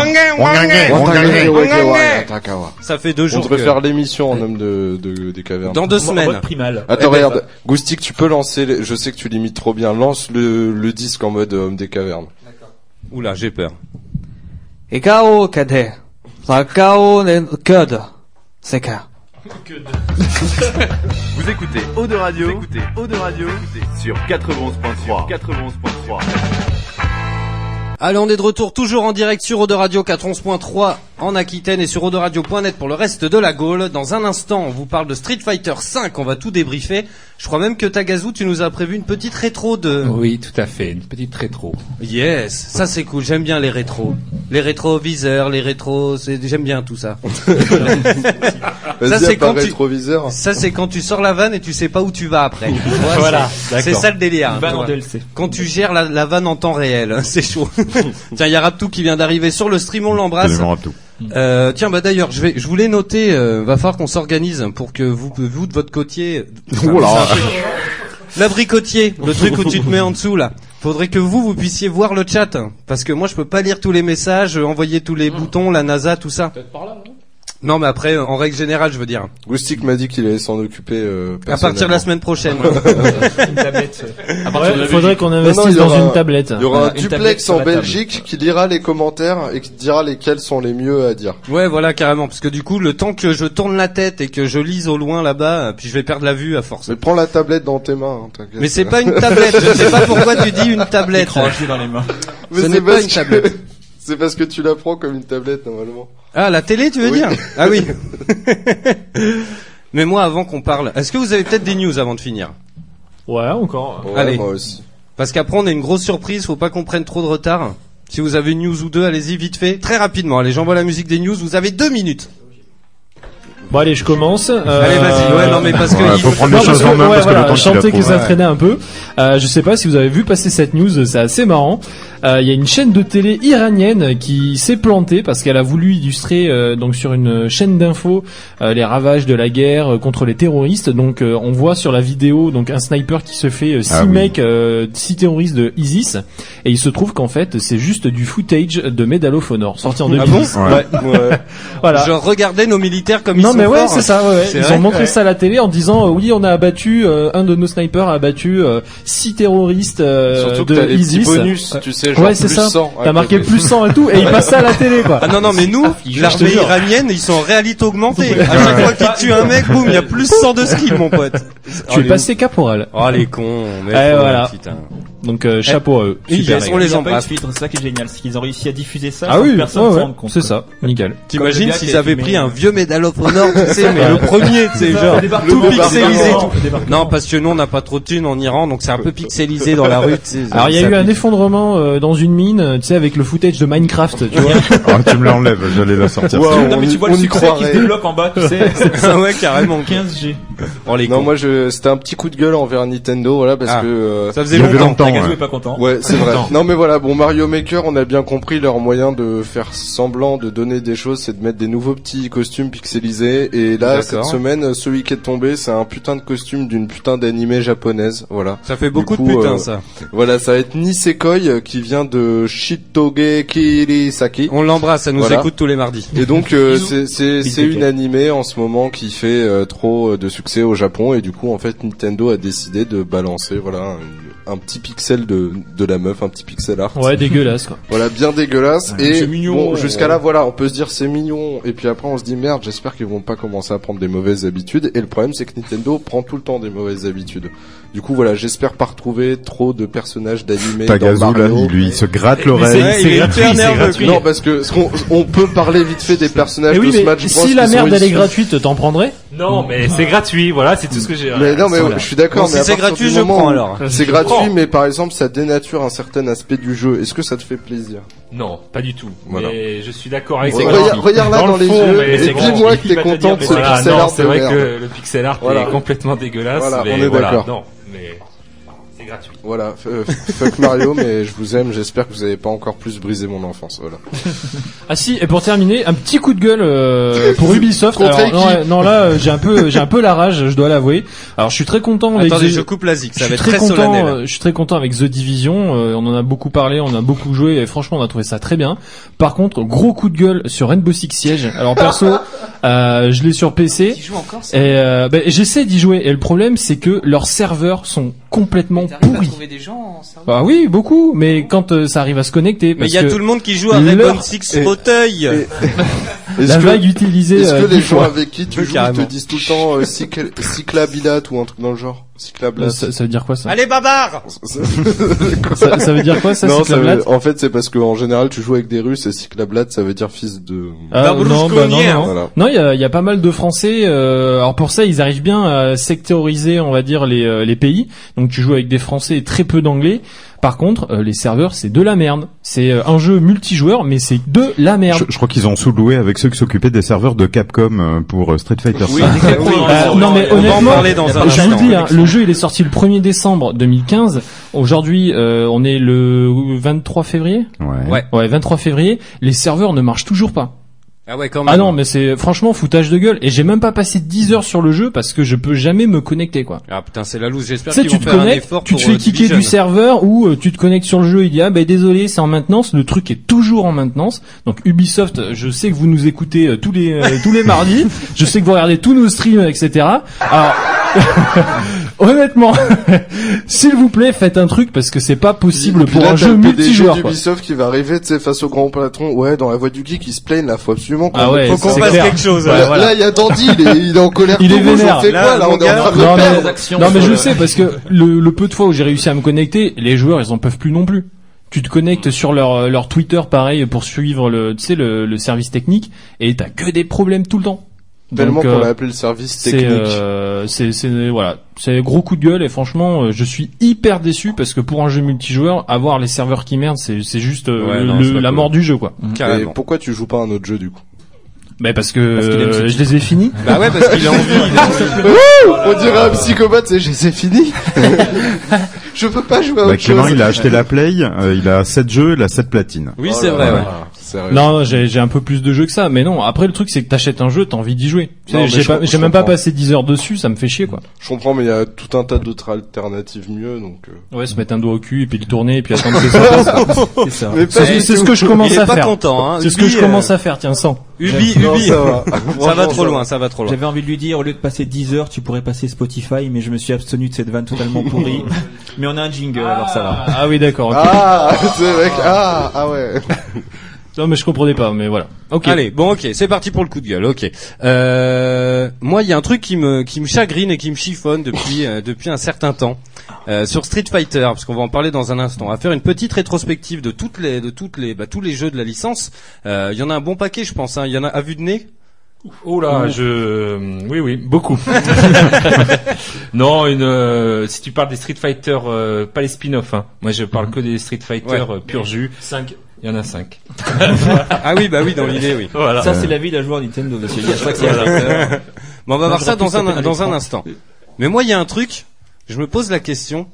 Ça fait deux On jours devrait que- faire l'émission en homme de, de des cavernes. dans deux En semaines. mode primal. Attends, Eh ben, regarde, Goustic, tu peux lancer, les- je sais que tu l'imites trop bien, lance le, le disque en mode euh, homme des cavernes. Oula, j'ai peur. Ekao kade. Sakao ne code. Seka. Vous écoutez Eau de Radio, vous écoutez Eau de Radio sur quatre-vingt-onze point trois. quatre-vingt-onze point trois. Allez, on est de retour toujours en direct sur Eau de Radio quatre-vingt-onze point trois en Aquitaine et sur autoradio point net pour le reste de la Gaule. Dans un instant, on vous parle de Street Fighter cinq, on va tout débriefer. Je crois même que Tagazu, tu nous as prévu une petite rétro de... Oui, tout à fait, une petite rétro. Yes, ça c'est cool, j'aime bien les rétros. Les rétroviseurs, les rétros, c'est... j'aime bien tout ça. ça, c'est quand tu... ça c'est quand tu sors la vanne et tu sais pas où tu vas après. Ouais, voilà, c'est... c'est ça le délire. Vanne en D L C. Quand tu gères la, la vanne en temps réel, c'est chaud. Tiens, il y a Raptou qui vient d'arriver sur le stream, on l'embrasse. Euh, tiens, bah d'ailleurs, je vais, je voulais noter, euh, va falloir qu'on s'organise pour que vous, vous de votre côtier, enfin, oh là. l'abricotier, le truc où tu te mets en dessous là. Faudrait que vous, vous puissiez voir le chat, parce que moi je peux pas lire tous les messages, envoyer tous les mmh. boutons, la NASA, tout ça. Peut-être par là, non ? Non, mais après, en règle générale, je veux dire. Goustic m'a dit qu'il allait s'en occuper euh, à partir de la semaine prochaine. Une tablette. Il faudrait qu'on investisse non, non, dans une tablette. Il y aura voilà, un duplex en Belgique qui lira les commentaires et qui dira lesquels sont les mieux à dire. Ouais, voilà, carrément. Parce que du coup, le temps que je tourne la tête et que je lise au loin là-bas, puis je vais perdre la vue à force. Mais prends la tablette dans tes mains. Hein, mais c'est pas une tablette. Je sais pas pourquoi tu dis une tablette. Dans les mains. Mais ce n'est pas une tablette. C'est parce que tu la prends comme une tablette normalement. Ah, la télé, tu veux oui. dire? Ah oui. Mais moi, avant qu'on parle, est-ce que vous avez peut-être des news avant de finir? Ouais, encore. Ouais, allez. Moi aussi. Parce qu'après, on a une grosse surprise, faut pas qu'on prenne trop de retard. Si vous avez une news ou deux, allez-y vite fait, très rapidement. Allez, j'envoie la musique des news, vous avez deux minutes. Bon allez, je commence. Euh... Allez, vas-y. Ouais, non mais parce que ouais, il faut prendre les non, choses en main ouais, parce voilà, que le temps je sentais que ça ouais. traînait un peu. Euh, je sais pas si vous avez vu passer cette news, c'est assez marrant. Il euh, y a une chaîne de télé iranienne qui s'est plantée parce qu'elle a voulu illustrer euh, donc sur une chaîne d'infos euh, les ravages de la guerre euh, contre les terroristes. Donc euh, on voit sur la vidéo donc un sniper qui se fait euh, six ah, oui. mecs, euh, six terroristes de ISIS, et il se trouve qu'en fait c'est juste du footage de Medal of Honor sorti en deux mille dix. Ah bon ouais. ouais. Voilà. Genre regardez nos militaires comme ils non, sont mais ouais, forts. c'est ça. Ouais, ouais. Ils vrai ont montré ouais. ça à la télé en disant euh, oui, on a abattu euh, un de nos snipers a abattu euh, six terroristes euh, Surtout de que t'as les ISIS. petits bonus, tu sais, genre ouais, c'est plus ça. cent. T'as marqué plus cent et tout, et ils passent ça à la télé, quoi. Ah non non, mais nous, l'armée iranienne, ils sont en réalité augmentés. À chaque fois qu'ils tuent un mec, boum, il y a plus cent de skill, mon pote. Tu es passé caporal. Oh les cons. Mais eh, voilà. Putain. Donc euh, chapeau à eux. Super, on les embrasse. C'est ça qui est génial, c'est qu'ils ont réussi à diffuser ça ah sans oui, que personne ouais, ne ouais, s'en rende compte. c'est ça, nickel. T'imagines s'ils avaient pris un vieux Medal of Honor, tu sais, mais le premier, tu sais, genre tout le pixelisé. Non, parce que nous on n'a pas trop de thunes en Iran, donc c'est un peu pixelisé dans la rue. Tu sais, alors il y a eu un effondrement euh, dans une mine, tu sais, avec le footage de Minecraft, tu vois. Ah, tu me l'enlèves, j'allais la sortir. Wow, non mais tu vois le succès qui se débloque en bas, tu sais. Ah ouais, carrément. quinze G. Oh, les non, cons. moi je, c'était un petit coup de gueule envers Nintendo, voilà, parce ah. que euh, ça faisait il y avait longtemps. longtemps Tagazu ouais. est pas content. Ouais, c'est vrai. Non mais voilà, bon Mario Maker, on a bien compris leur moyen de faire semblant de donner des choses, c'est de mettre des nouveaux petits costumes pixelisés. Et là, cette semaine, celui qui est tombé, c'est un putain de costume d'une putain d'animé japonaise, voilà. Ça fait beaucoup coup, de putains, euh, ça. Voilà, ça va être Nisekoi qui vient de Shitoge Kirisaki. On l'embrasse, ça nous voilà. écoute tous les mardis. Et donc euh, c'est c'est c'est une animée en ce moment qui fait euh, trop de succès au Japon et du coup en fait Nintendo a décidé de balancer voilà un, un petit pixel de de la meuf, un petit pixel art. Ouais, dégueulasse quoi. Voilà, bien dégueulasse ouais, et c'est mignon, bon jusqu'à ouais. là voilà, on peut se dire c'est mignon et puis après on se dit merde, j'espère qu'ils vont pas commencer à prendre des mauvaises habitudes et le problème c'est que Nintendo prend tout le temps des mauvaises habitudes. Du coup voilà, j'espère pas retrouver trop de personnages d'animés dans Tagazu là, Mario. il lui il se gratte l'oreille. Ouais, il est hyper nerveux. Non parce que ce qu'on on peut parler vite fait des personnages oui, de Smash Bros. Si la merde elle est gratuite, t'en prendrais? Non, mais c'est gratuit, voilà, c'est tout ce que j'ai. Mais non, mais voilà. je suis d'accord. Bon, mais si à c'est partir gratuit, du je moment prends où alors. C'est Je gratuit, prends. mais par exemple, ça dénature un certain aspect du jeu. Est-ce que ça te fait plaisir? Non, pas du tout. Voilà. Mais je suis d'accord avec Ouais, ça. regarde, regarde là dans, Dans le les fond, yeux mais et c'est dis-moi grand. que t'es content de ce Voilà, pixel non, art c'est de vrai merde. que le pixel art Voilà. est complètement dégueulasse. Voilà, mais on est voilà, d'accord. non, mais c'est gratuit. Voilà, euh, fuck Mario, mais je vous aime. J'espère que vous avez pas encore plus brisé mon enfance. Voilà. Ah si, et pour terminer, un petit coup de gueule euh, pour Ubisoft. Contre Alors, non, qui ouais, non là, euh, j'ai un peu, j'ai un peu la rage, je dois l'avouer. Alors, je suis très content avec. Attendez, The... je coupe la zik, je ça suis va être très, très content. solennel. euh, Je suis très content avec The Division. Euh, on en a beaucoup parlé, on a beaucoup joué, et franchement, on a trouvé ça très bien. Par contre, gros coup de gueule sur Rainbow Six Siege. Alors perso, euh, je l'ai sur P C. Tu joues encore ça? Et euh, bah, j'essaie d'y jouer. Et le problème, c'est que leurs serveurs sont complètement T'arrives à pourris. trouver des gens en serveur? Bah oui, beaucoup. Mais quand euh, ça arrive à se connecter, Mais parce il y a que tout le monde qui joue à leur- Rainbow Six Et- fauteuil. Et- la Est-ce que, vague utilisée. est-ce euh, que les dix gens fois. avec qui tu Oui, joues ils carrément. te disent tout le temps euh, cycl- cyclabilat ou un truc dans le genre? Cyclablat. Ça, ça veut dire quoi ça? Allez, babar! ça, ça veut dire quoi ça? Non, ça Cyclablat veut, en fait, c'est parce que en général, tu joues avec des Russes et Cyclablat, ça veut dire fils de. Ah, non, bah, non, non. Voilà. Non, il y a, il y a pas mal de Français. Euh, alors pour ça, ils arrivent bien à sectoriser, on va dire, les, euh, les pays. Donc tu joues avec des Français et très peu d'Anglais. Par contre, euh, les serveurs, c'est de la merde. C'est euh, un jeu multijoueur, mais c'est de la merde. Je, je crois qu'ils ont sous-loué avec ceux qui s'occupaient des serveurs de Capcom euh, pour euh, Street Fighter Oui, cinq. oui, Euh, non mais on va en honnêtement, parler dans un je vous instant. le dis, hein, le jeu il est sorti le premier décembre deux mille quinze. Aujourd'hui, euh, on est le vingt-trois février. Ouais. Ouais. Ouais, vingt-trois février. Les serveurs ne marchent toujours pas. Ah ouais, quand même. Ah non, mais c'est franchement foutage de gueule. Et j'ai même pas passé dix heures sur le jeu parce que je peux jamais me connecter, quoi. Ah putain, c'est la loose. J'espère Tu sais, qu'ils tu vont te faire un connectes, effort tu te pour, fais euh, kicker Division. du serveur ou euh, tu te connectes sur le jeu, il dit ah bah désolé, c'est en maintenance, le truc est toujours en maintenance. Donc Ubisoft, je sais que vous nous écoutez euh, tous les euh, tous les mardis, je sais que vous regardez tous nos streams, et cetera. Alors honnêtement, s'il vous plaît, faites un truc parce que c'est pas possible Et puis pour là, un t'as jeu le P D G multijoueur, quoi. d'Ubisoft qui va arriver, tu sais, face au grand patron. Ouais, dans la voix du geek, il se plaigne, là, faut absolument qu'on Ah ouais, Faut qu'on c'est fasse clair. quelque chose. Ouais, là. Là, voilà. là, il y a Dandy, il est, il est en colère. Il tout est rouge, vénère. On fait Là, quoi, là, mon on est en gars, train de Non le mais, perdre. non mais je sais parce que le, le peu de fois où j'ai réussi à me connecter, les joueurs ils en peuvent plus non plus. Tu te connectes sur leur leur Twitter pareil pour suivre le tu sais le, le service technique et t'as que des problèmes tout le temps. Tellement Donc, qu'on euh, l'a appelé le service c'est technique. euh, c'est c'est voilà, c'est gros coup de gueule et franchement euh, je suis hyper déçu parce que pour un jeu multijoueur avoir les serveurs qui merdent c'est c'est juste euh, Ouais, le- non, le- c'est pas la cool. mort du jeu quoi. Et Carrément. pourquoi tu joues pas à un autre jeu, du coup? Bah parce que Parce qu'il aime euh, ce je les ai finis. Bah ouais, parce qu'il a envie. il a envie. On dirait un psychopathe, c'est, c'est fini. Je peux pas jouer à Bah, autre Clément, chose. il a acheté la Play, euh, il a sept jeux, il a sept platines. Oui, Oh c'est là vrai, là, ouais. sérieux. Non, non, j'ai j'ai un peu plus de jeux que ça, mais non. Après le truc c'est que t'achètes un jeu, t'as envie d'y jouer. Tu sais, Non, mais j'ai je- pas, je j'ai même pas comprends. passé dix heures dessus, ça me fait chier quoi. Je comprends, mais il y a tout un tas d'autres alternatives mieux, donc. Euh... Ouais, se mettre un doigt au cul et puis le tourner et puis attendre que ça passe. C'est ça. Mais pas C'est du c'est ce tout. que je commence Il est à pas faire. content, hein. C'est ce Ubi, que je euh, commence à faire, tiens, sans. Ubi, Non, Ubi. ça va. Ça Franchement, va trop loin, ça va trop loin. J'avais envie de lui dire, au lieu de passer dix heures, tu pourrais passer Spotify, mais je me suis abstenu de cette vanne totalement pourrie. Mais on a un jingle, alors ça va. Ah oui, d'accord. ok. Ah, c'est vrai que, ah, ah ouais. Non, mais je comprenais pas, mais voilà. Ok. Allez, bon, ok, c'est parti pour le coup de gueule. Ok. Euh, moi, il y a un truc qui me qui me chagrine et qui me chiffonne depuis euh, depuis un certain temps euh, sur Street Fighter, parce qu'on va en parler dans un instant. On va faire une petite rétrospective de toutes les de toutes les bah, tous les jeux de la licence. Euh, Il y en a un bon paquet, je pense. Hein. Il y en a à vue de nez. Oh là, je, oui, oui, beaucoup. Non, une, euh, si tu parles des Street Fighter, euh, pas les spin-offs, hein. Moi, je parle que des Street Fighter Ouais. euh, pur jus. Cinq. Il y en a cinq. Ah oui, bah oui, dans l'idée, oui. Voilà. Ça, c'est la vie d'un joueur Nintendo, monsieur. Il y a chaque fighter. Bon, on va voir j'aurais ça pu dans s'appeler un à dans un l'écran. instant. Mais moi, il y a un truc. Je me pose la question.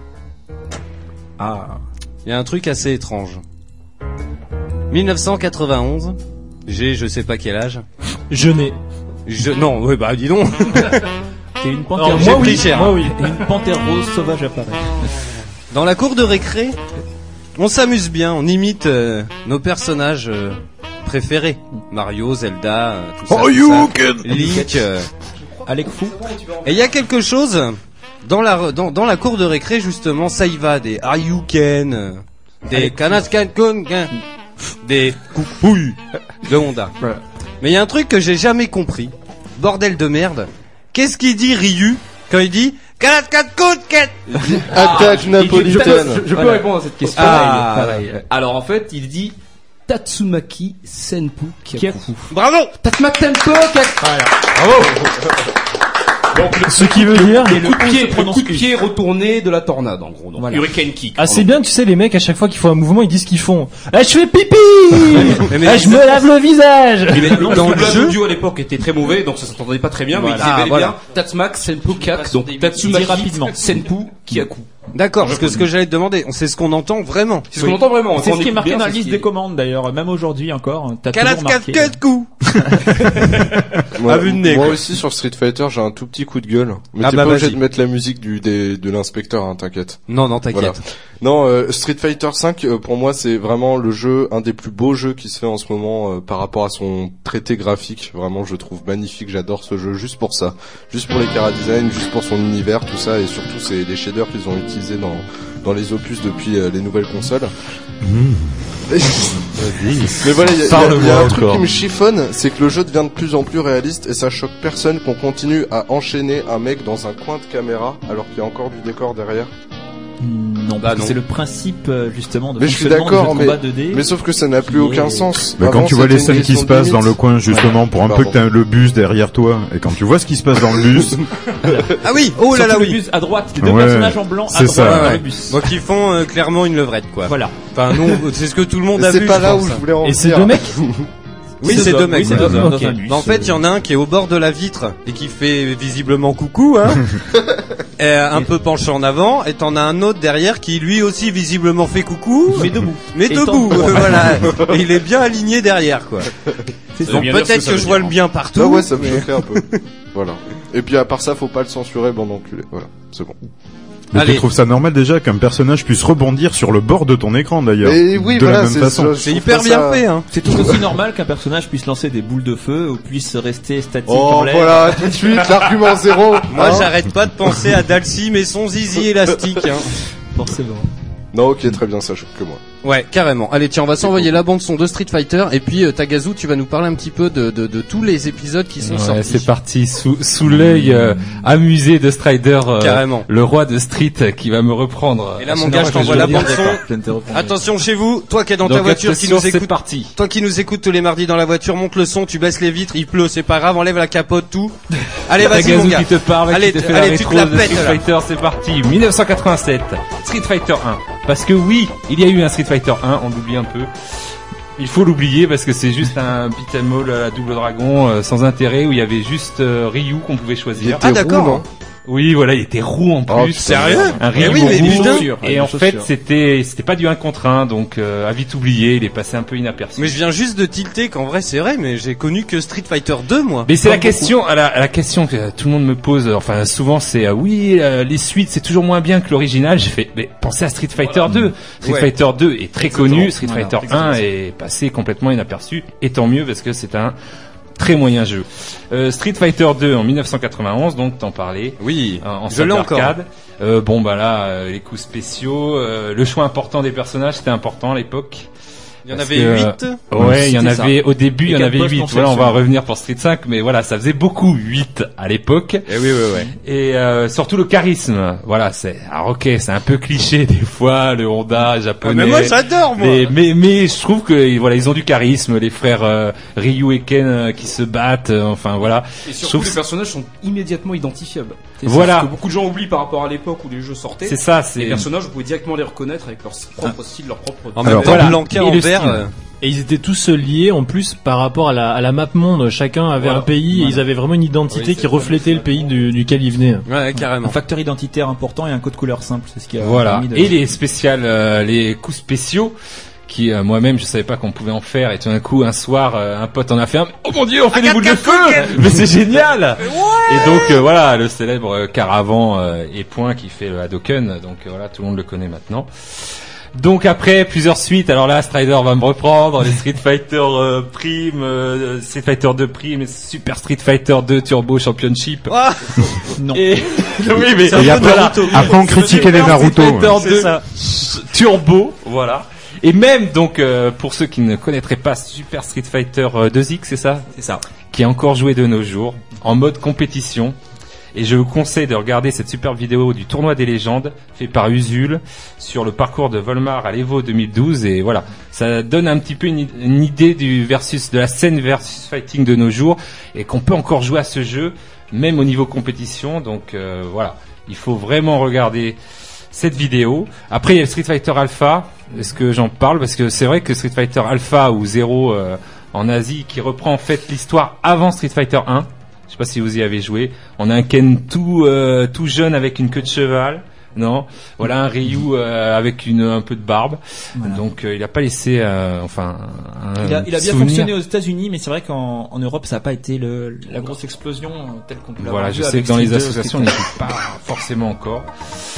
Ah. Il y a un truc assez étrange. mille neuf cent quatre-vingt-onze. J'ai je sais pas quel âge. Je n'ai. Je non, ouais bah dis donc. T'es une Non, panthère j'ai moi pris oui. cher. Moi oui. Et une panthère rose sauvage apparaît. Dans la cour de récré, on s'amuse bien, on imite euh, nos personnages euh, préférés. Mario, Zelda, euh, tout ça. Oh, tout you ça. can- Link. euh. Alec Fou. Et il y a quelque chose dans la dans, dans la cour de récré justement, ça y va des Ayuken, euh, des Kanaskan Kun, des Koukouille de Honda. Mais il y a un truc que j'ai jamais compris. Bordel de merde. Qu'est-ce qu'il dit Ryu quand il dit Kanaskan Kun Ken? Attaque napolitaine. Je, je peux Voilà. répondre à cette question. Ah. Pareil, pareil. Alors en fait, il dit Tatsumaki Senpu Kyaku. Bravo. Tatsumaki Senpu Kyaku. Ce qui veut dire. Et le coup de pied, se le prononce coup de U. pied retourné de la tornade, en gros. Donc, Voilà. Hurricane Kick. Ah, c'est bien, tu sais, les mecs, à chaque fois qu'ils font un mouvement, ils disent qu'ils font. Ah, je fais pipi! mais- Ah, je me lave le visage! Et mais Dans dans le le jeu- audio à l'époque était très mauvais, donc ça s'entendait pas très bien, mais il disait Voilà. bel et Ah, voilà. bien Tatsumaki Senpu Kyaku. Donc Il dit Tatsumaki rapidement. Senpu Kyaku. D'accord, parce que ce que j'allais te demander, on sait ce qu'on entend vraiment. C'est ce qu'on entend vraiment. C'est Quand ce on qui est écoute marqué bien, dans la c'est ce liste qui est- des commandes d'ailleurs, même aujourd'hui encore. T'as toujours marqué. Kalaskat Moi, À vue de nez, moi quoi. aussi sur Street Fighter, j'ai un tout petit coup de gueule. Mais Ah t'es bah, pas obligé vas-y. de mettre la musique du des, de l'inspecteur, hein, t'inquiète. Non, non, t'inquiète. Voilà. Non, euh, Street Fighter cinq, euh, pour moi, c'est vraiment le jeu, un des plus beaux jeux qui se fait en ce moment euh, par rapport à son traité graphique. Vraiment, je le trouve magnifique. J'adore ce jeu juste pour ça, juste pour les chara-design, juste pour son univers, tout ça, et surtout c'est les shaders qu'ils ont utilisés dans dans les opus depuis euh, les nouvelles consoles. Mais voilà, il y a, y a, y a un truc qui me chiffonne, c'est que le jeu devient de plus en plus réaliste et ça choque personne qu'on continue à enchaîner un mec dans un coin de caméra alors qu'il y a encore du décor derrière. Non, bah parce non. que c'est le principe euh, justement de mais je suis fonctionnement d'accord, du jeu de mais, combat deux D. mais sauf que ça n'a plus aucun sens. Mais Avant, quand tu vois c'était les une scènes qui question se de passent limite. dans le coin, justement, Ouais. pour un Pardon. peu que t'as le bus derrière toi, et quand tu vois ce qui se passe dans le bus, Ah oui, oh là là, Surtout oui. le bus à droite, les deux Ouais, personnages en blanc à c'est droite ça. dans Ouais. le bus. Donc ils font euh, clairement une levrette, quoi. Voilà. Enfin non, c'est ce que tout le monde a C'est vu. pas je là pense. où je voulais en Et c'est venir. deux mecs Oui, C'est c'est deux deux hommes, mecs. oui, c'est ouais. deux hommes dans Ok. un bus. Bah, en fait, il y en a un qui est au bord de la vitre et qui fait visiblement coucou, hein, et, euh, un peu penché en avant, et t'en as un autre derrière qui lui aussi visiblement fait coucou, Mais debout. mais Étant debout, droit. voilà. Et il est bien aligné derrière, quoi. Donc bien dire ce peut-être que ça que veut je vois dire, le bien partout. Ah ouais, ça me mais- choquait un peu. Voilà. Et puis à part ça, faut pas le censurer, bon enculé. Voilà, c'est bon. mais Allez. tu trouves ça normal déjà qu'un personnage puisse rebondir sur le bord de ton écran d'ailleurs, Et oui, de voilà, la même c'est façon. ça, je C'est trouve hyper pas bien ça- fait, hein. C'est tout aussi normal qu'un personnage puisse lancer des boules de feu ou puisse rester statique Oh en l'air. voilà, tout de suite l'argument zéro. Moi, Hein j'arrête pas de penser à Dalsim et son zizi élastique, hein. Forcément. Non, ok, très bien, ça choque que moi. Ouais, carrément. Allez, tiens, on va s'envoyer la bande son de Street Fighter, et puis euh, Tagazu, tu vas nous parler un petit peu de, de, de tous les épisodes qui sont Ouais, sortis. c'est parti sous, sous l'œil euh, amusé de Strider, euh, Carrément. le roi de Street, euh, qui va me reprendre. Et là, Ah, mon c'est gars, normal je que t'envoie le la dise bande son. pas. Je ne te reprends. Attention chez vous, toi qui es dans Donc ta voiture, qui attention, nous c'est écoute, parti. toi qui nous écoute tous les mardis dans la voiture, monte le son, tu baisses les vitres, il pleut, c'est pas grave, enlève la capote, tout. Allez, vas-y mon Tagazu gars. qui te parle, Allez, qui te t- fait allez, la tu te rétro la de pètes, Street là. Fighter, c'est parti. dix-neuf cent quatre-vingt-sept, Street Fighter un. Parce que oui, il y a eu un Street Fighter un, on l'oublie un peu. Il faut l'oublier parce que c'est juste un beat'em all à la double dragon euh, sans intérêt où il y avait juste euh, Ryu qu'on pouvait Il choisir. était Ah, d'accord. roux, non Oui, voilà, il était roux en Oh, plus. putain, Sérieux Un Eh Ryu oui, mais roux. putain. Et en fait, c'était c'était pas du un contre un, donc euh, à vite oublier, il est passé un peu inaperçu. Mais je viens juste de tilter qu'en vrai c'est vrai, mais j'ai connu que Street Fighter deux, moi. Mais c'est Comme la beaucoup. question, à la, à la question que tout le monde me pose. Enfin, souvent c'est euh, oui, euh, les suites c'est toujours moins bien que l'original. J'ai fait, mais pensez à Street Fighter deux. Street Ouais. Fighter deux est très connu. Street Voilà, Fighter un est passé complètement inaperçu. Et tant mieux parce que c'est un très moyen jeu. Euh, Street Fighter deux en dix-neuf cent quatre-vingt-onze, donc t'en parlais. Oui, En, en je salle l'ai encore. d'arcade. Euh, bon bah là, euh, les coups spéciaux, euh, le choix important des personnages, c'était important à l'époque. Il y en Parce avait que, huit. Ouais, il y en C'était avait au début, il y en Et avait quatre huit. postes en Voilà, on va sélection. revenir pour Street cinq, mais voilà, ça faisait beaucoup huit à l'époque. Eh oui, oui, oui. Et euh, surtout le charisme. Voilà, c'est alors ok, c'est un peu cliché des fois le Honda japonais. mais moi j'adore, moi. Mais, mais mais je trouve que voilà, ils ont du charisme, les frères euh, Ryu et Ken euh, qui se battent. euh, enfin voilà. Et Je surtout, trouve les personnages sont immédiatement identifiables. C'est Voilà. ce que beaucoup de gens oublient par rapport à l'époque où les jeux sortaient. C'est ça, Les c'est personnages, vous pouvez directement les reconnaître avec leur propre style, leur propre. En même Alors, temps, voilà. Blanca Et en le vert. style. euh, Et ils étaient tous liés en plus par rapport à la, à la map monde. Chacun avait Voilà. un pays et Voilà. ils avaient vraiment une identité Oui, qui c'est reflétait le pays du, duquel ils venaient. Ouais, carrément. Un facteur identitaire important et un code couleur simple, c'est ce qui a Voilà. permis de... Et les spéciales, euh, les coups spéciaux, qui euh, moi-même je savais pas qu'on pouvait en faire, et tout d'un coup un soir euh, un pote en a fait un. Oh mon dieu, on fait des boules de feu, mais c'est génial. Et donc euh, voilà le célèbre euh, Caravan euh, et Point qui fait le Hadoken, donc euh, voilà tout le monde le connaît maintenant. Donc après plusieurs suites, alors là Strider va me reprendre les Street Fighter euh, Prime, euh, Street Fighter deux Prime, et Super Street Fighter deux Turbo Championship. Ah, Non. Et oui mais C'est un Et peu après, Naruto. après on critiquait les Naruto. Street Fighter ouais. deux Turbo, voilà. Et même donc euh, pour ceux qui ne connaîtraient pas Super Street Fighter euh, deux X, c'est ça, C'est ça. qui est encore joué de nos jours en mode compétition. Et je vous conseille de regarder cette superbe vidéo du tournoi des légendes fait par Usul sur le parcours de Volmar à l'Evo deux mille douze. Et voilà, ça donne un petit peu une, une idée du versus de la scène versus fighting de nos jours et qu'on peut encore jouer à ce jeu même au niveau compétition. Donc euh, voilà, il faut vraiment regarder cette vidéo. Après il y a le Street Fighter Alpha. Est-ce que j'en parle parce que c'est vrai que Street Fighter Alpha ou Zero euh, en Asie qui reprend en fait l'histoire avant Street Fighter un. Je sais pas si vous y avez joué. On a un Ken tout euh, tout jeune avec une queue de cheval. Non, voilà un Ryu euh, avec une un peu de barbe. Voilà. Donc euh, il a pas laissé euh, enfin un Il a, il a bien souvenir. fonctionné aux États-Unis, mais c'est vrai qu'en en Europe, ça n'a pas été le, la grosse explosion euh, telle qu'on peut l'avoir Voilà, vu je sais avec que dans les Street deux, associations on Street n'écoute pas forcément encore.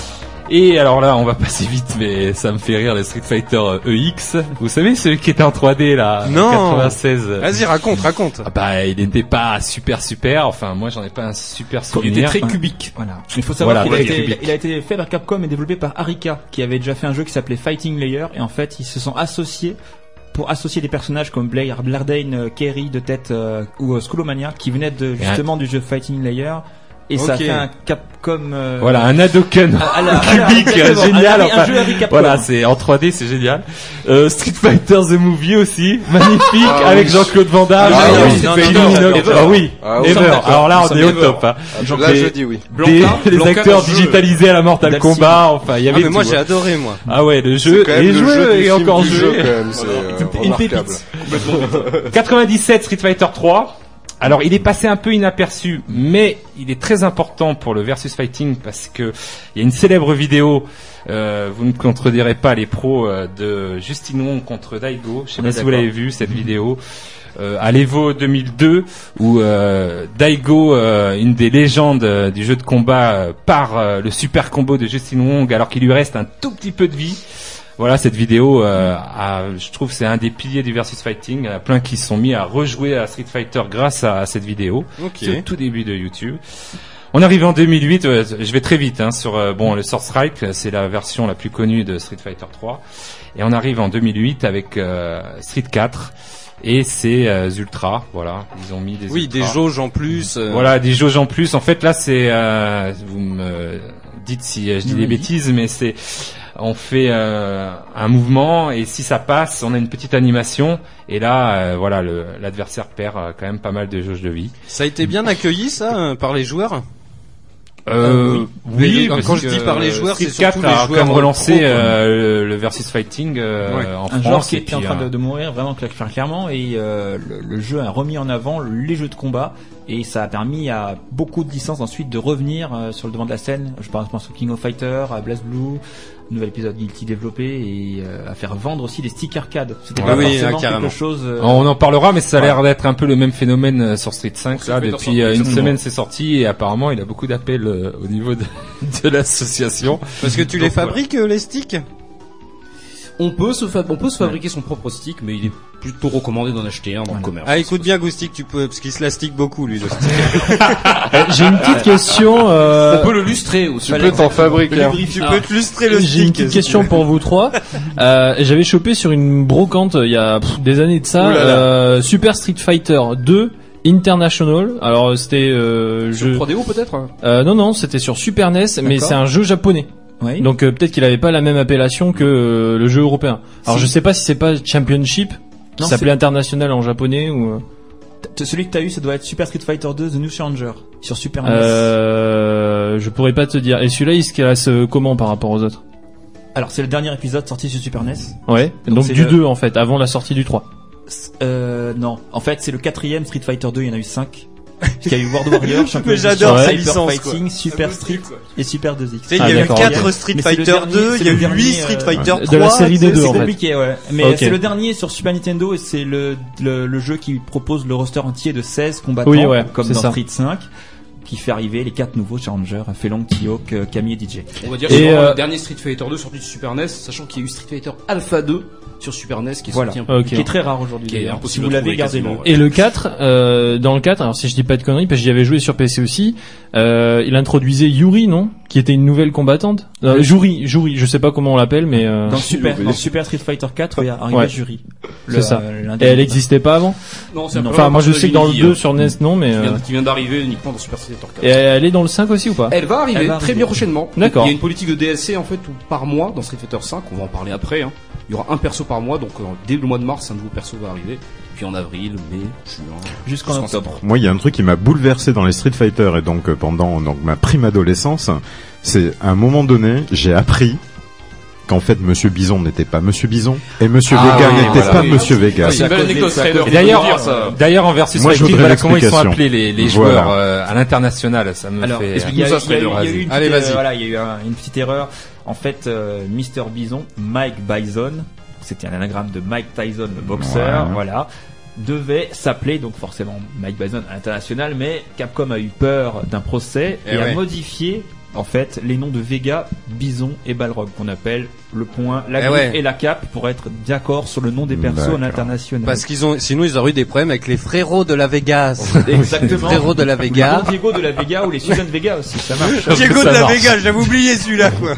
Et alors là, on va passer vite, mais ça me fait rire, les Street Fighter E X. Vous savez, celui qui était en trois D, là, Non. en quatre-vingt-seize. Vas-y, raconte, raconte. Ah bah, il n'était pas super super. Enfin, moi, j'en ai pas un super Il souvenir. était très cubique. Voilà. Il faut savoir Voilà, qu'il a, très été, cubique. il a été fait par Capcom et développé par Arika, qui avait déjà fait un jeu qui s'appelait Fighting Layer, et en fait, ils se sont associés pour associer des personnages comme Blair, Blardane, Kerry de tête euh, ou euh, Skullomania, qui venaient de justement du jeu Fighting Layer. Et ça a Ok. fait un Capcom. Euh, Voilà, un Hadoken à la- cubique, exactement, génial. un- un Enfin, jeu avec Capcom. voilà, c'est en trois D, c'est génial. Euh, Street Fighter The Movie aussi, magnifique, Ah avec oui. Jean-Claude Van Damme. Ah Ah oui, oui, non, Kylie non, Minogue. Ever. Ah oui, Ah oui. Ever. Nous sommes Alors là, d'accord. on Nous est au sommes top. Hein. Là, Des- je dis oui. Des, Blanca, les Blanca acteurs dans le jeu. digitalisés à la Mortal Dalsim. Kombat. Enfin, il y Ah, avait mais moi tout, j'ai hein. adoré, moi. Ah ouais, le C'est jeu quand même est le jeu joué du et film encore du joué. jeu, quand même, c'est euh, Une remarquable. pépite. quatre-vingt-dix-sept Street Fighter trois. Alors, il est passé un peu inaperçu, mais il est très important pour le versus fighting parce que il y a une célèbre vidéo. Euh, vous ne contredirez pas les pros euh, de Justin Wong contre Daigo. Je sais On pas est si vous d'accord. l'avez vu cette vidéo. Euh, à l'Evo deux mille deux où euh, Daigo, euh, une des légendes euh, du jeu de combat, euh, part euh, le super combo de Justin Wong alors qu'il lui reste un tout petit peu de vie. Voilà, cette vidéo, euh, a- je trouve c'est un des piliers du versus fighting. Il y en a plein qui se sont mis à rejouer à Street Fighter grâce à, à cette vidéo. Ok. C'est au tout début de YouTube. On arrive en deux mille huit, euh, je vais très vite hein, sur euh, bon le Sword Strike, c'est la version la plus connue de Street Fighter trois. Et on arrive en deux mille huit avec euh, Street quatre et c'est euh, Ultra, voilà, ils ont mis des Oui, Ultra. des jauges en plus. euh, Voilà, des jauges en plus. En fait, là, c'est, euh, vous me dites si euh, je dis Oui, des oui. bêtises, mais c'est, on fait euh, un mouvement et si ça passe, on a une petite animation et là, euh, voilà, le, l'adversaire perd euh, quand même pas mal de jauges de vie. Ça a été bien accueilli, ça, euh, par les joueurs. Euh, Mais parce quand je que dis par les joueurs, Street c'est surtout quatre les a joueurs quand même relancé pro, quoi. euh, le, le versus fighting euh, Ouais. en Un France. genre qui et était en puis, train euh, de, de mourir vraiment cla- cla- clairement, et euh, le, le jeu a remis en avant les jeux de combat, et ça a permis à beaucoup de licences ensuite de revenir euh, sur le devant de la scène. Je pense, je pense au King of Fighter, à BlazBlue, nouvel épisode Guilty développé, et euh, à faire vendre aussi des sticks arcade. C'était Ouais, pas oui, forcément ah, carrément. quelque chose. euh, On en parlera, mais ça a Ouais. l'air d'être un peu le même phénomène euh, sur Street cinq. Street Là, Fighter depuis cinq, euh, une exactement. semaine, c'est sorti et apparemment, il a beaucoup d'appels euh, au niveau de, de l'association. Parce que tu les Donc, voilà. fabriques, euh, les sticks. On peut se fa- on peut se fabriquer son propre stick, mais il est plutôt recommandé d'en acheter un dans le commerce. Ah, écoute bien, Goustic, tu peux, parce qu'il se la stick beaucoup, lui, le stick. J'ai une petite question. Euh... On peut le lustrer aussi. Tu peux t'en fabriquer un. Tu Ah. peux te lustrer le stick. J'ai une petite si question tu veux. pour vous trois. Euh, j'avais chopé sur une brocante euh, il y a pff, des années de ça, Ouh là là. euh, Super Street Fighter deux International. Alors c'était euh, Sur jeu. trois D O peut-être. Euh, non non, c'était sur Super N E S, mais D'accord. c'est un jeu japonais. Oui. Donc euh, peut-être qu'il avait pas la même appellation que euh, le jeu européen. Alors Si. je sais pas si c'est pas Championship, qui Non, s'appelait International en japonais ou. euh, T- Celui que t'as eu, ça doit être Super Street Fighter deux The New Challenger sur Super N E S. Euh, je pourrais pas te dire. Et celui-là, il se classe euh, comment par rapport aux autres? Alors c'est le dernier épisode sorti sur Super N E S. Ouais. Donc, Donc, c'est du le- deux en fait, avant la sortie du trois. S- Euh, non. En fait, c'est le quatrième Street Fighter deux, il y en a eu cinq. Il y a eu World Warrior, Champion Mais j'adore cette Hyper licence, Fighting, Super Street et Super deux X. Tu sais, il Ah, y a eu d'accord. quatre Street Mais c'est le Fighter dernier- deux, c'est il y a le eu dernier, huit Street euh, Fighter de trois. la série des C'est deux, c'est en fait. compliqué, ouais. Mais Ok. c'est le dernier sur Super Nintendo et c'est le, le, le jeu qui propose le roster entier de seize combattants, Oui, ouais, comme c'est dans ça. Street cinq, qui fait arriver les quatre nouveaux challengers, Felong, T-Hawk, euh, Camille et D J. On va dire Et, que c'est vraiment euh, le dernier Street Fighter deux sorti sur Super N E S, sachant qu'il y a eu Street Fighter Alpha deux sur Super N E S qui est Voilà. sorti un peu. Ok. Qui est très rare aujourd'hui. Qui est d'ailleurs. impossible Si vous à l'avez, trouver gardez-le. quasiment, ouais. Et le quatre, euh, dans le quatre, alors si je dis pas de conneries, parce que j'y avais joué sur P C aussi, euh, il introduisait Yuri, non? Qui était une nouvelle combattante. Euh, Juri, Juri, je sais pas comment on l'appelle, mais euh, Dans Super, dans Super Street Fighter quatre, il y a arrivé Ouais. Jury. c'est ça. l'un Et des- elle existait pas avant? Non, c'est un peu Enfin, un moi je sais que dans le personnage deux inédit, sur N E S non, mais qui euh, vient, qui vient d'arriver uniquement dans Super Street Fighter quatre. et elle est dans le cinq aussi ou pas? Elle va arriver Elle va très arriver. bien prochainement. D'accord. Il y a une politique de D L C en fait où par mois dans Street Fighter cinq, on va en parler après. Hein. Il y aura un perso par mois, donc euh, dès le mois de mars, un nouveau perso va arriver. Puis en avril, mai, juin, Jusqu'en octobre. septembre. Moi, il y a un truc qui m'a bouleversé dans les Street Fighter et donc euh, pendant donc ma prime adolescence, c'est à un moment donné, j'ai appris qu'en fait Monsieur Bison n'était pas Monsieur Bison et Monsieur Ah Vega oui, n'était voilà. pas Oui. Monsieur Vega. C'est une belle anecdote, Strider. Et d'ailleurs, Faut dire ça. d'ailleurs en versus Moi, je fighting, voudrais voilà comment ils sont l'explication. appelés les, les Voilà. joueurs euh, à l'international. Ça me Alors, fait. il y a, il y a eu- il y a eu Vas-y. une Allez, petite, vas-y. euh, voilà, il y a eu un- une petite erreur. En fait, euh, Mister Bison, Mike Bison, c'était un anagramme de Mike Tyson, le boxeur, Ouais. voilà, devait s'appeler donc forcément Mike Bison à l'international, mais Capcom a eu peur d'un procès Eh et, ouais. a modifié en fait les noms de Vega, Bison et Balrog qu'on appelle le point, la Eh griffe ouais. et la cape pour être d'accord sur le nom des persos D'accord. en international. Parce qu'ils ont, sinon ils auraient eu des problèmes avec les frérots de la Vegas. Exactement. Les frérots de la Vega. Ou Diego de la Vega ou les Susan Vega aussi, ça marche. Diego Ça de la marche. Vega, j'avais oublié celui-là, quoi.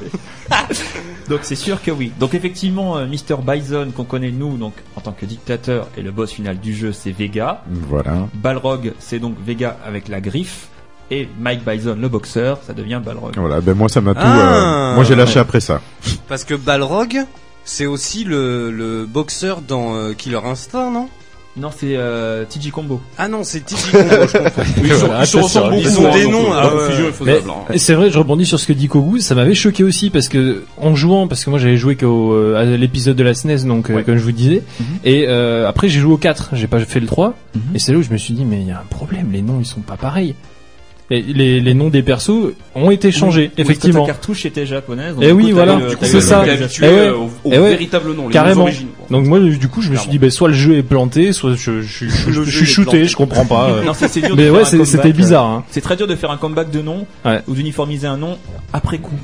Donc c'est sûr que oui. Donc effectivement, euh, mister Bison qu'on connaît nous donc en tant que dictateur et le boss final du jeu c'est Vega. Voilà. Balrog c'est donc Vega avec la griffe et Mike Bison le boxeur ça devient Balrog. Voilà, ben moi ça m'a tout. Ah. euh, moi j'ai lâché après ça. Parce que Balrog, c'est aussi le, le boxeur dans euh, Killer Instinct, non? Non c'est euh, T G Combo. Ah non, c'est T G Combo, je comprends. Ils sont, Ils se ressemblent beaucoup. Ils ont hein, des donc, noms, euh, ah la ouais. confusion est Mais faisable. hein. et c'est vrai, je rebondis sur ce que dit Kogu, ça m'avait choqué aussi parce que en jouant, parce que moi j'avais joué qu'au euh, à l'épisode de la S N E S, donc euh, Ouais. comme je vous disais, Mhm. et euh, après j'ai joué au quatre, j'ai pas fait le trois, Mhm. et c'est là où je me suis dit mais il y a un problème, les noms ils sont pas pareils. Et les, les noms des persos ont été changés, Oui, effectivement. parce que ta cartouche était japonaise. donc Eh du oui, coup, t'as voilà, eu le- du t'as coup, eu c'est le- ça. On est Eh habitué ouais. euh, aux, aux Eh ouais. véritables noms, les Carrément. noms d'origine. quoi. Donc moi du coup je me suis Clairement. dit bah soit le jeu est planté, soit je, je, je, je, Le je jeu suis est shooté, planté. je comprends pas. euh. Non, c'est, c'est dur de Mais faire ouais, un c'est- comeback, c'était euh, bizarre. Hein. C'est très dur de faire un comeback de nom Ouais. ou d'uniformiser un nom après coup.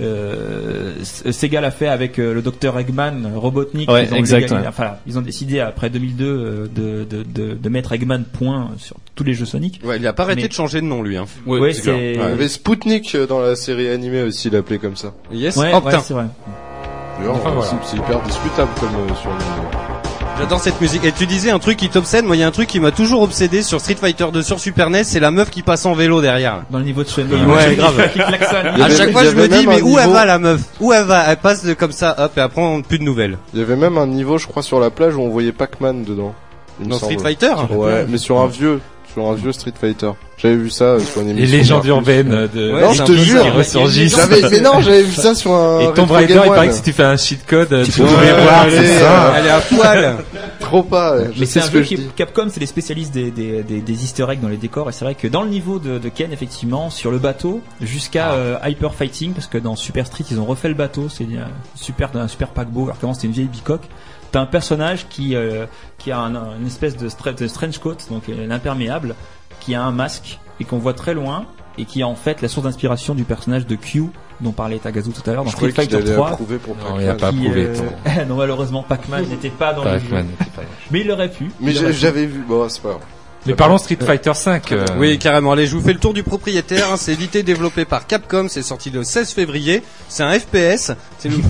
Euh, S- Sega l'a fait avec euh, le docteur Eggman, Robotnik. Ouais, ils ont exact, légali- ouais. Enfin, ils ont décidé après deux mille deux euh, de, de, de, de mettre Eggman point sur tous les jeux Sonic. Ouais, il a pas arrêté Mais- de changer de nom, lui, hein. Ouais, Ouais, c'est c'est. clair. Il y avait Spoutnik euh, dans la série animée aussi, il l'appelait comme ça. Yes. Ouais, Oh, ouais, putain. c'est vrai. D'ailleurs, Enfin, euh, voilà. c'est, c'est hyper discutable comme euh, surnom. J'adore cette musique. Et tu disais un truc qui t'obsède. Moi, il y a un truc qui m'a toujours obsédé sur Street Fighter deux sur Super N E S, c'est la meuf qui passe en vélo derrière. Dans le niveau de Chun-Li. Ouais, grave. Qui klaxonne. Il y À avait- chaque fois, il y je me avait dis, même mais un où elle niveau- va, la meuf? Où elle va? Elle passe de comme ça, hop, et après, on plus de nouvelles. Il y avait même un niveau, je crois, sur la plage où on voyait Pac-Man dedans. il me Dans semble. Street Fighter? Ouais, mais sur un vieux, sur un vieux Street Fighter. J'avais vu ça euh, sur une Les émission. légendes Marcus. urbaines de... Ouais, Non, c'est je un te peu jure. ça. qui ressurgissent. J'avais, mais non, j'avais vu ça sur un. Et Tomb Retro Raider, Game il paraît One. que si tu fais un cheat code, tu Ouais, pourrais voir, allez, c'est ça. Elle est à poil. Trop pas. Je Mais sais c'est un ce que jeu je qui dis. Capcom, c'est les spécialistes des, des, des, des easter eggs dans les décors, et c'est vrai que dans le niveau de, de Ken, effectivement, sur le bateau, jusqu'à euh, Hyper Fighting, parce que dans Super Street, ils ont refait le bateau, c'est un super, un super paquebot, alors qu'avant c'était une vieille bicoque. T'as un personnage qui, euh, qui a un, un- une espèce de, stra- de trench coat, donc euh, l'imperméable, qui a un masque, et qu'on voit très loin, et qui est en fait la source d'inspiration du personnage de Q, dont parlait Tagazu tout à l'heure, dans Je Street croyais qu'il Fighter allait trois. approuver pour Non, il y a Pac-Man. pas qui, approuvé, euh, non, malheureusement, Pac-Man n'était pas dans le jeu. Pac-Man n'était pas là. Mais il aurait pu. Mais Il j'ai- aurait pu. j'avais vu. Bon, c'est pas grave. Mais parlons Street Fighter cinq. euh, Oui, carrément. Allez, je vous fais le tour du propriétaire. hein. C'est édité et développé par Capcom. C'est sorti le seize février. C'est un F P S. C'est le...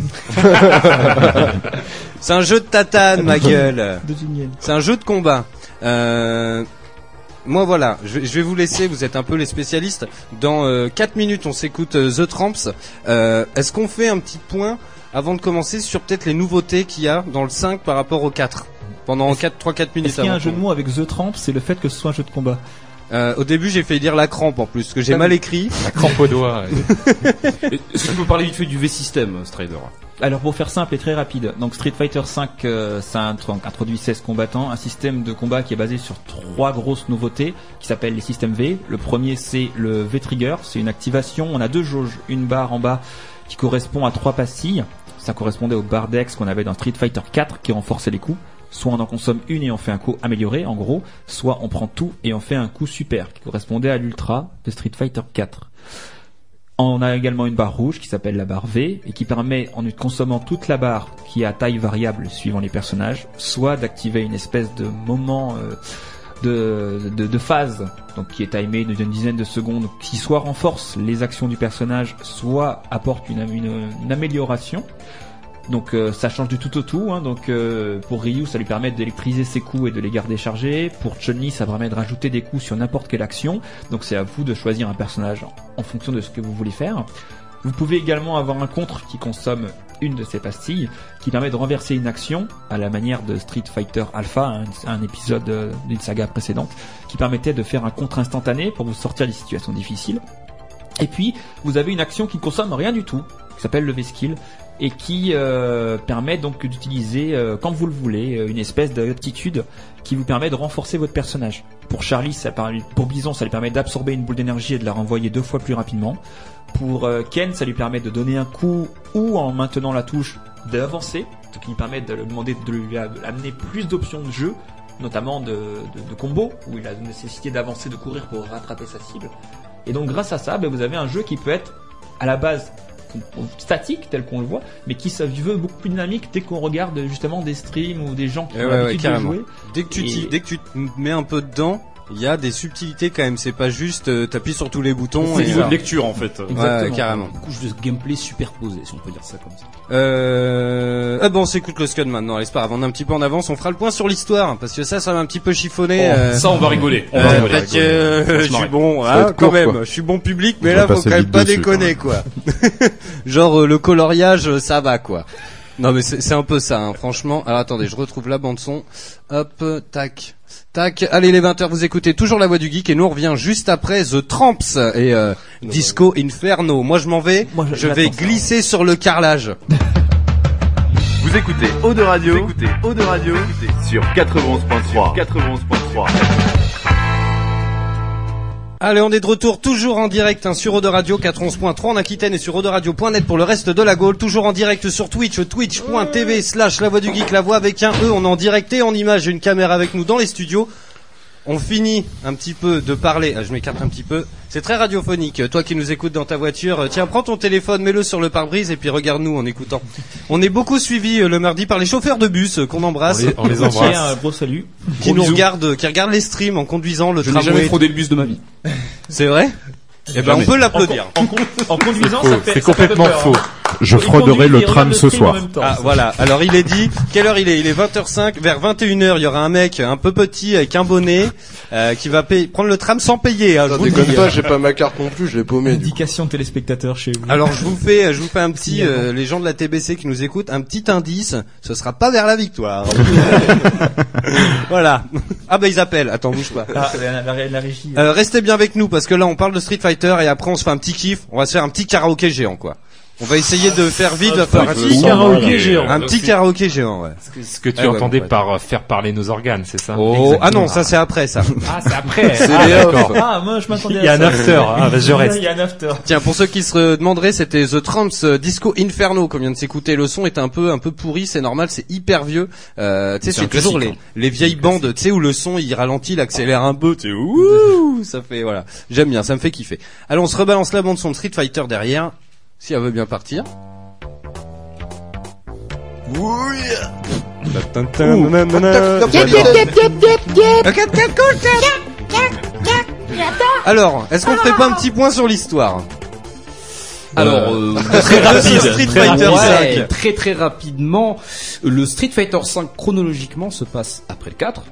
C'est un jeu de tatane, ma gueule. De Jimmy. C'est un jeu de combat. Euh... Moi voilà, je, je vais vous laisser, vous êtes un peu les spécialistes. Dans euh, quatre minutes, on s'écoute euh, The Tramps. Euh, Est-ce qu'on fait un petit point avant de commencer sur peut-être les nouveautés qu'il y a dans le cinq par rapport au quatre? Pendant quatre, trois quatre minutes Est-ce qu'il y a avant un jeu qu'on- de mots avec The Tramp, c'est le fait que ce soit un jeu de combat. Euh, Au début, j'ai fait dire la crampe en plus, parce que j'ai Ah mal oui. écrit. La crampe au doigt. Et Est-ce que tu peux parler vite fait du V-System, Strider? Alors pour faire simple et très rapide, donc Street Fighter cinq, euh, ça a intro- introduit seize combattants, un système de combat qui est basé sur trois grosses nouveautés qui s'appellent les systèmes V. Le premier c'est le V-Trigger, c'est une activation, on a deux jauges, une barre en bas qui correspond à trois pastilles, ça correspondait au bar d'X qu'on avait dans Street Fighter quatre qui renforçait les coups. Soit on en consomme une et on fait un coup amélioré, en gros, soit on prend tout et on fait un coup super, qui correspondait à l'Ultra de Street Fighter quatre. On a également une barre rouge qui s'appelle la barre V et qui permet, en consommant toute la barre qui est à taille variable suivant les personnages, soit d'activer une espèce de moment euh, de, de, de phase, donc qui est timé d'une dizaine de secondes, qui soit renforce les actions du personnage, soit apporte une, une, une amélioration. Donc euh, ça change du tout au tout, hein. Donc euh, pour Ryu ça lui permet d'électriser ses coups et de les garder chargés. Pour Chun-Li ça permet de rajouter des coups sur n'importe quelle action. Donc c'est à vous de choisir un personnage en, en fonction de ce que vous voulez faire. Vous pouvez également avoir un contre qui consomme une de ces pastilles, qui permet de renverser une action à la manière de Street Fighter Alpha, un, un épisode euh, d'une saga précédente, qui permettait de faire un contre instantané pour vous sortir des situations difficiles. Et puis vous avez une action qui ne consomme rien du tout, qui s'appelle le V-Skill, et qui euh, permet donc d'utiliser, euh, quand vous le voulez, euh, une espèce d'aptitude qui vous permet de renforcer votre personnage. Pour Charlie, ça permet, pour Bison, ça lui permet d'absorber une boule d'énergie et de la renvoyer deux fois plus rapidement. Pour euh, Ken, ça lui permet de donner un coup ou en maintenant la touche d'avancer, ce qui lui permet de lui demander de lui amener plus d'options de jeu, notamment de, de, de combos, où il a la nécessité d'avancer, de courir pour rattraper sa cible. Et donc grâce à ça, ben, vous avez un jeu qui peut être à la base statique tel qu'on le voit, mais qui se veut beaucoup plus dynamique dès qu'on regarde justement des streams ou des gens qui Eh ont ouais, l'habitude ouais, de carrément. jouer. Dès que tu Et- t'y- dès que tu te mets un peu dedans, il y a des subtilités quand même. C'est pas juste euh, t'appuies sur tous les boutons. C'est et niveau voilà. de lecture en fait. Ouais, carrément. Une couche de gameplay superposée, si on peut dire ça comme ça. Euh... Ah bon, on s'écoute le Scud maintenant. Allez, c'est pas grave, on est un petit peu en avance. On fera le point sur l'histoire parce que ça, ça m'a un petit peu chiffonné. Oh, euh, ça, on va rigoler. On va euh, rigoler. parce que, euh, On va se je suis marrer. bon, Ça va hein, être quand court, même. quoi. Je suis bon public, mais On là, va faut passer quand même vite pas dessus, déconner, quoi. Genre euh, le coloriage, euh, ça va, quoi. Non, mais c'est c'est un peu ça, hein, franchement. Alors attendez, je retrouve la bande son. Hop, euh, tac. Tac, allez les vingt heures, vous écoutez toujours La Voix du Geek et nous on revient juste après The Tramps et euh, Disco Inferno. Moi je m'en vais, Moi, je vais glisser sur le carrelage. Vous écoutez Eau de Radio, vous écoutez Eau de Radio sur quatre-vingt-onze point trois. quatre-vingt-onze point trois. Allez, on est de retour toujours en direct hein, sur Eau de Radio quatre-vingt-onze point trois en Aquitaine et sur eau de radio point net pour le reste de la Gaule. Toujours en direct sur Twitch, twitch point t v slash La Voix du Geek, la voix avec un E. On est en direct et en image, j'ai une caméra avec nous dans les studios. On finit un petit peu de parler. Ah, je m'écarte un petit peu. C'est très radiophonique. Toi qui nous écoutes dans ta voiture, euh, tiens, prends ton téléphone, mets-le sur le pare-brise et puis regarde-nous en écoutant. On est beaucoup suivis euh, le mardi par les chauffeurs de bus euh, qu'on embrasse, On les, on les Tiens, embrasse. un gros salut. qui Gros nous bisous. regardent, qui regardent les streams en conduisant le Je n'ai jamais tramway. fraudé le bus de ma vie. C'est vrai? Eh ben, on peut l'applaudir. En, con- en conduisant, Faux, ça fait c'est ça fait un peu complètement peur, faux. hein. Je Il frauderai conduit, le il tram regarde ce stream en soir. même temps. Ah voilà, alors il est dit, quelle heure il est? Il est vingt heures cinq, vers vingt et une heures il y aura un mec un peu petit avec un bonnet euh, qui va payer, prendre le tram sans payer. Hein, je Ça vous le déconne dis. pas, j'ai pas ma carte non plus, je l'ai paumé. du coup. Indication téléspectateur chez vous. Alors je vous fais, je vous fais un petit, euh, les gens de la T B C qui nous écoutent, un petit indice, ce sera pas vers la victoire. Voilà. Ah bah ils appellent, attends bouge pas. Ah, la, la, la régie. Euh, restez bien avec nous parce que là on parle de Street Fighter et après on se fait un petit kiff, on va se faire un petit karaoké géant quoi. On va essayer de faire vite, va faire un petit karaoké géant. Un petit karaoké géant, ouais. Ce que, ce que tu Ah ouais, entendais ouais. par euh, faire parler nos organes, c'est ça? Oh, ah non, ça c'est après ça. Ah, c'est après. C'est ah, les d'accord. off. Ah, moi je m'attendais à Il y a un ça. after, hein, bah, je reste. Il y a un after. Tiens, pour ceux qui se demanderaient, c'était The Tramps euh, Disco Inferno qu'on vient de s'écouter. Le son est un peu un peu pourri, c'est normal, c'est hyper vieux. Euh, tu sais, C'est c'est un toujours les classique, les vieilles bandes, tu sais où le son il ralentit, il accélère un peu, tu sais, ouh, ça fait voilà. J'aime bien, ça me fait kiffer. Allez, on se rebalance la bande son de Street Fighter derrière, si elle veut bien partir. Alors, est-ce qu'on ferait pas un petit point sur l'histoire? Alors, euh, Très rapide, Street Fighter ouais, cinq. très très rapidement, le Street Fighter cinq chronologiquement se passe après le quatre,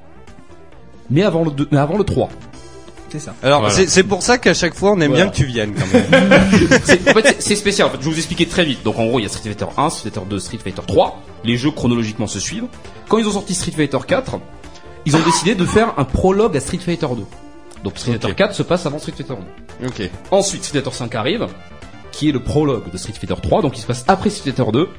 mais avant le deux, mais avant le trois. C'est ça. Alors, Voilà. c'est c'est pour ça qu'à chaque fois on aime Voilà. bien que tu viennes quand même. C'est, en fait, c'est- c'est spécial. En fait, je vais vous expliquer très vite. Donc, en gros, il y a Street Fighter un, Street Fighter deux, Street Fighter trois. Les jeux chronologiquement se suivent. Quand ils ont sorti Street Fighter quatre, ils ont décidé de faire un prologue à Street Fighter deux. Donc, Street Fighter quatre se passe avant Street Fighter deux. Ok. Ensuite, Street Fighter cinq arrive, qui est le prologue de Street Fighter trois, donc il se passe après Street Fighter deux,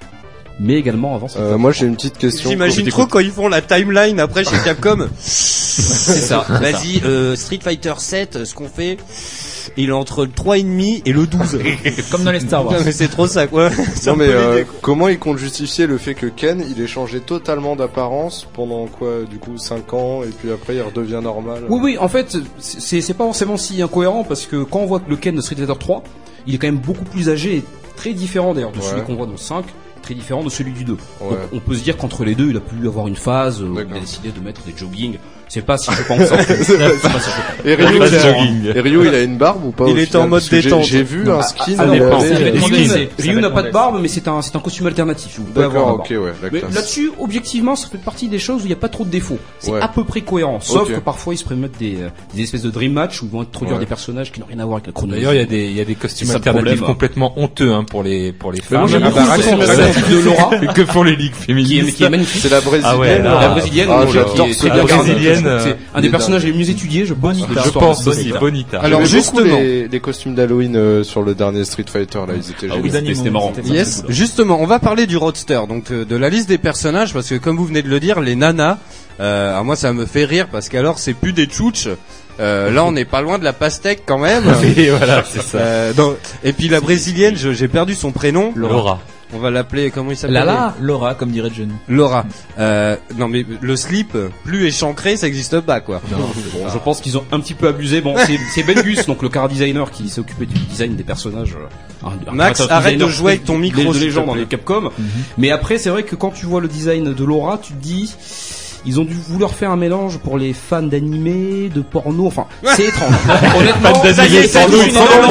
mais également avant Street Euh, Fighter moi j'ai une petite question. J'imagine trop quand ils font la timeline après chez Capcom. C'est ça. c'est ça. Vas-y, euh, Street Fighter sept, ce qu'on fait, il est entre le trois virgule cinq et le douze. Comme dans les Star Wars. Non, mais c'est trop ça, quoi. C'est Non un mais peu euh, l'idée, quoi. comment ils comptent justifier le fait que Ken il ait changé totalement d'apparence pendant quoi du coup cinq ans et puis après il redevient normal. Oui, oui, en fait, c'est, c'est pas forcément si incohérent parce que quand on voit que le Ken de Street Fighter trois, il est quand même beaucoup plus âgé et très différent d'ailleurs de Ouais. celui qu'on voit dans le cinq, très différent de celui du deux. Ouais. Donc on peut se dire qu'entre les deux, il a pu avoir une phase où il D'accord. a décidé de mettre des jogging. C'est pas si choquant que ça. C'est pas si choquant. Et Ryu, Pas il de a, jogging. et Ryu, il a une barbe ou pas Il au était final en mode Parce que j'ai- détente. J'ai vu Non, un ah, skin. ah, il dépend. avait- Ça va Ryu, dépendre Ryu, des- ça Ryu va n'a pas de dépendre barbe, mais c'est un, c'est un costume alternatif. Vous pouvez avoir D'accord, la ok, barbe. ouais, la Mais classe. là-dessus, objectivement, ça fait partie des choses où il n'y a pas trop de défauts. C'est Ouais. à peu près cohérent. Sauf Ok. que parfois, ils se permettent des, euh, des espèces de dream match où ils vont introduire Ouais. des personnages qui n'ont rien à voir avec la chronologie. D'ailleurs, il y a des, il y a des costumes C'est ça le alternatifs problème. complètement honteux, hein, pour les, pour les Mais moi, femmes. j'aime Ah beaucoup bah, le costume raconte, alternatif de Laura, que font les ligues qui est, féministes. qui est magnifique. C'est la brésilienne. Ah ouais, là. La brésilienne, Ah, qui est- j'adore qui est- ce qui est gars. bien gardée. brésilienne, C'est euh, un des il est personnages les mieux étudiés, je pense. de Je l'histoire pense de aussi, Street Fighter. Bonita. Alors, J'aimais beaucoup justement. les, les costumes d'Halloween euh, sur le dernier Street Fighter là, ils étaient Ah oui, géniaux. c'était c'était marrant. C'était Yes, justement, on va parler du roadster, donc euh, de la liste des personnages, parce que comme vous venez de le dire, les nanas, euh, alors moi ça me fait rire, parce qu'alors c'est plus des tchouches, euh, là on n'est pas loin de la pastèque quand même. Et voilà, c'est ça. Euh, dans- et puis la brésilienne, je- j'ai perdu son prénom. Laura. On va l'appeler, comment il s'appelle? Lala, Laura, comme dirait Johnny. Laura. Euh, non mais le slip, plus échancré, ça existe pas quoi. Non, bon, je pense qu'ils ont un petit peu abusé. Bon, c'est, c'est Ben Gus, donc le car designer qui s'est occupé du design des personnages. Un, un Max, arrête de jouer avec ton micro. De légende dans les Capcom. Mm-hmm. Mais après, c'est vrai que quand tu vois le design de Laura, tu te dis, ils ont dû vouloir faire un mélange pour les fans d'animé, de porno. Enfin, c'est étrange. Honnêtement, ça y est, ça touche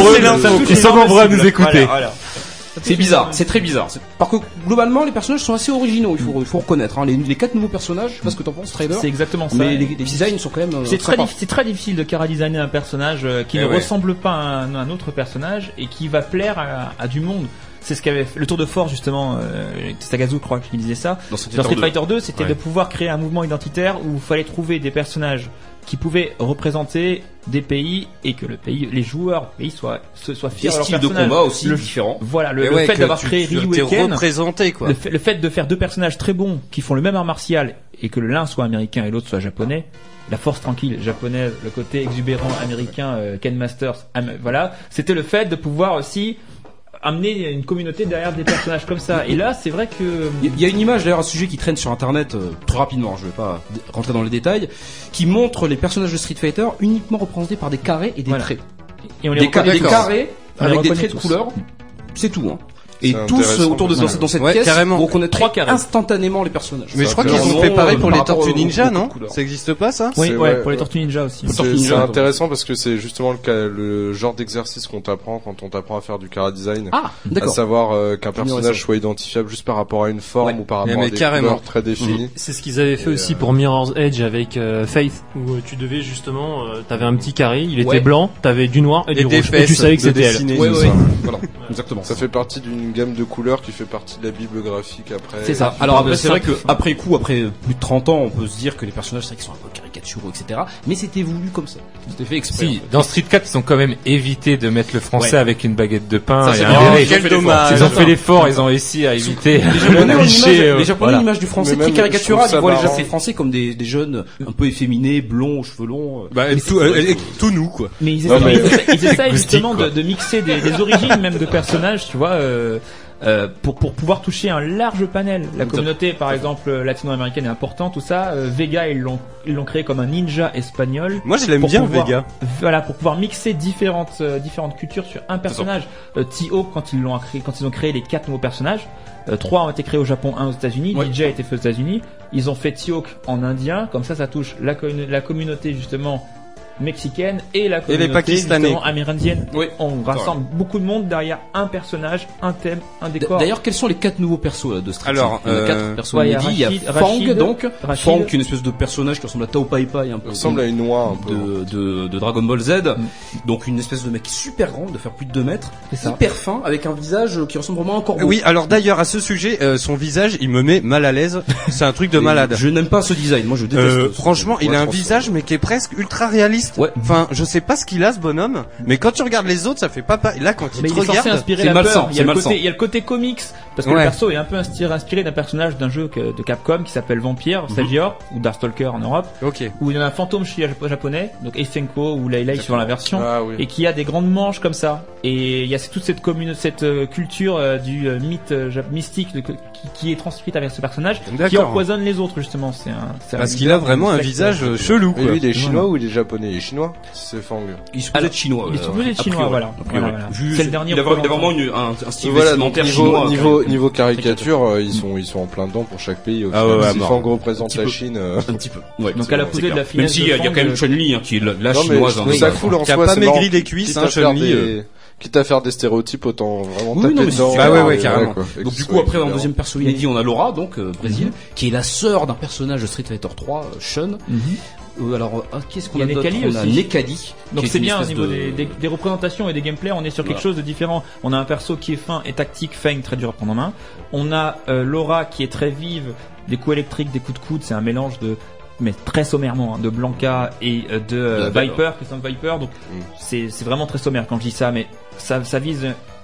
une ils sont nombreux à nous écouter. Voilà, voilà. C'est bizarre, c'est très bizarre. C'est... Parce que globalement, les personnages sont assez originaux, il faut, il faut reconnaître. Hein. Les, les quatre nouveaux personnages, je sais pas ce que t'en penses, Trader. C'est exactement ça. Mais les, les designs sont quand même. C'est très, dif- c'est très difficile de chara-designer un personnage euh, qui eh ne ouais. ressemble pas à un, un autre personnage et qui va plaire à, à du monde. C'est ce qu'avait fait le tour de force justement. Euh, Sagazu, je crois qu'il disait ça. Dans Street, Dans Street Fighter deux, c'était ouais. de pouvoir créer un mouvement identitaire où il fallait trouver des personnages qui pouvaient représenter des pays et que le pays, les joueurs du pays soient, soient fiers de leur style de personnage. combat aussi le, différent. Voilà, le, Et le ouais, fait que d'avoir tu- créé tu Ryu t'es et Ken, représenté quoi. le fait, le fait de faire deux personnages très bons qui font le même art martial et que l'un soit américain et l'autre soit japonais, la force tranquille japonaise, le côté exubérant américain, euh, Ken Masters, am- voilà, c'était le fait de pouvoir aussi amener une communauté derrière des personnages comme ça. Et là, c'est vrai que il y a une image d'ailleurs, un sujet qui traîne sur internet euh, très rapidement, je vais pas d- rentrer dans les détails, qui montre les personnages de Street Fighter uniquement représentés par des carrés et des Voilà. traits. et on les Des, ca- reconnaît des tous. carrés On les avec des reconnaît traits de tous. couleur, c'est tout. Hein. Et C'est tous intéressant, autour de dans, voilà. cette- dans cette Ouais, pièce, carrément. vous reconnaîtrez Trois carrés. instantanément les personnages. Mais je crois C'est qu'ils ont intéressant, fait pareil euh, pour par les rapport Tortues aux- Ninja, aux non? couleurs. Ça existe pas ça? Oui, C'est- ouais, ouais. pour les Tortues Ninja aussi. C'est, Tortue c'est Ninja, intéressant parce que c'est justement le, cas, le genre d'exercice qu'on t'apprend quand on t'apprend à faire du chara design. Ah, À d'accord. savoir euh, qu'un Ignorer personnage ça. soit identifiable juste par rapport à une forme Ouais. ou par Mais- rapport mais à des carrément. couleurs très définies. C'est ce qu'ils avaient fait Et, aussi euh, pour Mirror's Edge avec euh, Faith, où euh, tu devais justement, euh, t'avais un petit carré, il était Ouais. blanc, t'avais du noir et, Et du des rouge, et fesses tu savais que de c'était elle. dessiner, Ouais, tout ouais. ça. Voilà, exactement. Ça fait partie d'une gamme de couleurs qui fait partie de la bible graphique après. C'est ça. Alors après, c'est vrai que après coup, après plus de trente ans, on peut se dire que les personnages, c'est vrai qu'ils sont un peu caricaturaux, et cetera. Mais c'était voulu comme ça. C'était fait exprès. en Si, fait. dans Street quatre, ils ont quand même évité de mettre le français Ouais. avec une baguette de pain Ça, et c'est un bien. béret. Ils ont fait l'effort. dommage. Ils ont fait l'effort, ils ont réussi à éviter Les Japonais ont une cliché, image, euh, les Japonais voilà. ont une image du français Mais très même, caricatural. je trouve Ils voient les ça Japonais marrant. français comme des, des jeunes un peu efféminés, blonds, aux cheveux longs. Bah, Mais tout, c'est- euh, euh, tout nous quoi. Mais ils Non, essayent, mais- ils essayent- ils essayent Acoustique, justement quoi. de, de mixer des, des origines même de personnages, tu vois, euh, euh, pour pour pouvoir toucher un large panel. La communauté, par exemple, latino-américaine est importante, tout ça. Euh, Vega, ils l'ont ils l'ont créé comme un ninja espagnol. Moi je l'aime Pour bien pouvoir- Vega. Voilà, pour pouvoir mixer différentes euh, différentes cultures sur un personnage. Euh, T-Hawk, quand ils l'ont créé, quand ils ont créé les quatre nouveaux personnages, euh, trois ont été créés au Japon, un aux États-Unis. Ouais. D J a été fait aux États-Unis. Ils ont fait T-Hawk en indien, comme ça, ça touche la, commun- la communauté justement mexicaine et la communauté Pakistanais. justement amérindienne. Oui. On rassemble beaucoup de monde derrière un personnage, un thème, un décor. D'ailleurs, quels sont les quatre nouveaux persos là, de Street Alors, Il y en a euh, quatre persos ouais, il y a inédits. Il y a Rachid- Fang, Rachid, donc. Rachid. Fang, qui est une espèce de personnage qui ressemble à Tao Pai Pai, un peu. Il ressemble à une noix un peu. de, de, de Dragon Ball Z. Donc une espèce de mec super grand, de faire plus de deux mètres, C'est ça. hyper fin, avec un visage qui ressemble vraiment à un corbeau. Oui, alors d'ailleurs à ce sujet, euh, son visage, il me met mal à l'aise. C'est un truc de Et malade. Je n'aime pas ce design, moi je déteste. Euh, ce- franchement, il Ouais, a un franchement. visage mais qui est presque ultra réaliste. Ouais. Enfin, je sais pas ce qu'il a ce bonhomme, mais quand tu regardes les autres, ça fait pas pas. Et là, quand il Mais te il est censé regarde, inspirer c'est la malsain, peur. Il y, c'est a le malsain. côté, il y a le côté comics, parce que Ouais. le perso est un peu inspiré, inspiré d'un personnage d'un jeu que- de Capcom qui s'appelle Vampire, Savior, ou Darkstalker en Europe, ok. où il y a un fantôme chi- japonais, donc Eisenko ou Lai Lai suivant la version, Ah oui. et qui a des grandes manches comme ça. Et il y a toute cette commune, cette euh, culture euh, du euh, mythe euh, jap- mystique de- qui, qui est transcrite avec ce personnage, qui D'accord. empoisonne les autres justement. C'est un, c'est un Parce qu'il a leader vraiment d'une un secte. visage euh, chelou, Et quoi. lui, il est chinois ou il est japonais? Il est chinois? C'est Fang. Il se peut Alors, être chinois. il est euh, supposé être a chinois, priori. voilà. A priori. Voilà, voilà. Vu- C'est le dernier il a, il a représentant. vraiment une, un, un style Voilà, donc vestimentaire niveau, chinois. niveau, euh, niveau caricature, euh, ils sont, ils sont en plein dedans pour chaque pays. Au Ah final. ouais, ouais, si mort. Fang représente petit la peu. Chine, euh, Un petit peu. Ouais, Donc c'est à la c'est posée de clair. la finesse Même s'il de y a, il y a Fang, quand même euh, Chun-Li, hein, qui est la, la non, mais chinoise. je hein, trouve de ça base. cool en Qui a soi, pas c'est maigri marrant. les cuisses, Quitte hein, à faire Chun-Li, des- Quitte à faire des stéréotypes, autant vraiment Oui, taper non, mais dedans. c'est- Bah ouais, euh, ouais, carrément. quoi. Et Donc que du ce coup soit après en évident. deuxième perso inédit on a Laura donc euh, Brésil qui est la sœur d'un personnage de Street Fighter trois, euh, Shun. Mhm. Euh, alors euh, qu'est-ce qu'on Il y a a d'autre? Nekali On a aussi. Nekali. Donc qui est c'est une bien au espèce niveau de- des, des, des représentations et des gameplays, on est sur quelque Voilà. chose de différent. On a un perso qui est fin et tactique, Fang très dur à prendre en main. On a euh, Laura qui est très vive, des coups électriques, des coups de coude, c'est un mélange de mais très sommairement hein, de Blanca et euh, de euh, La- Viper, Christian Viper. Donc Mm. c'est c'est vraiment très sommaire quand je dis ça, mais ça ça vise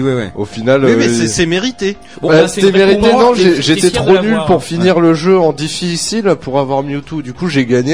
oui, oui, oui. Au final, Oui, euh, mais c'est, c'est mérité. Bon, bah, là, c'est c'était une mérité. récompense. Non, j'ai- Qu'est-ce j'étais qu'il y a trop de nul l'avoir pour finir le jeu en difficile pour avoir Mewtwo. Du coup, j'ai gagné à force de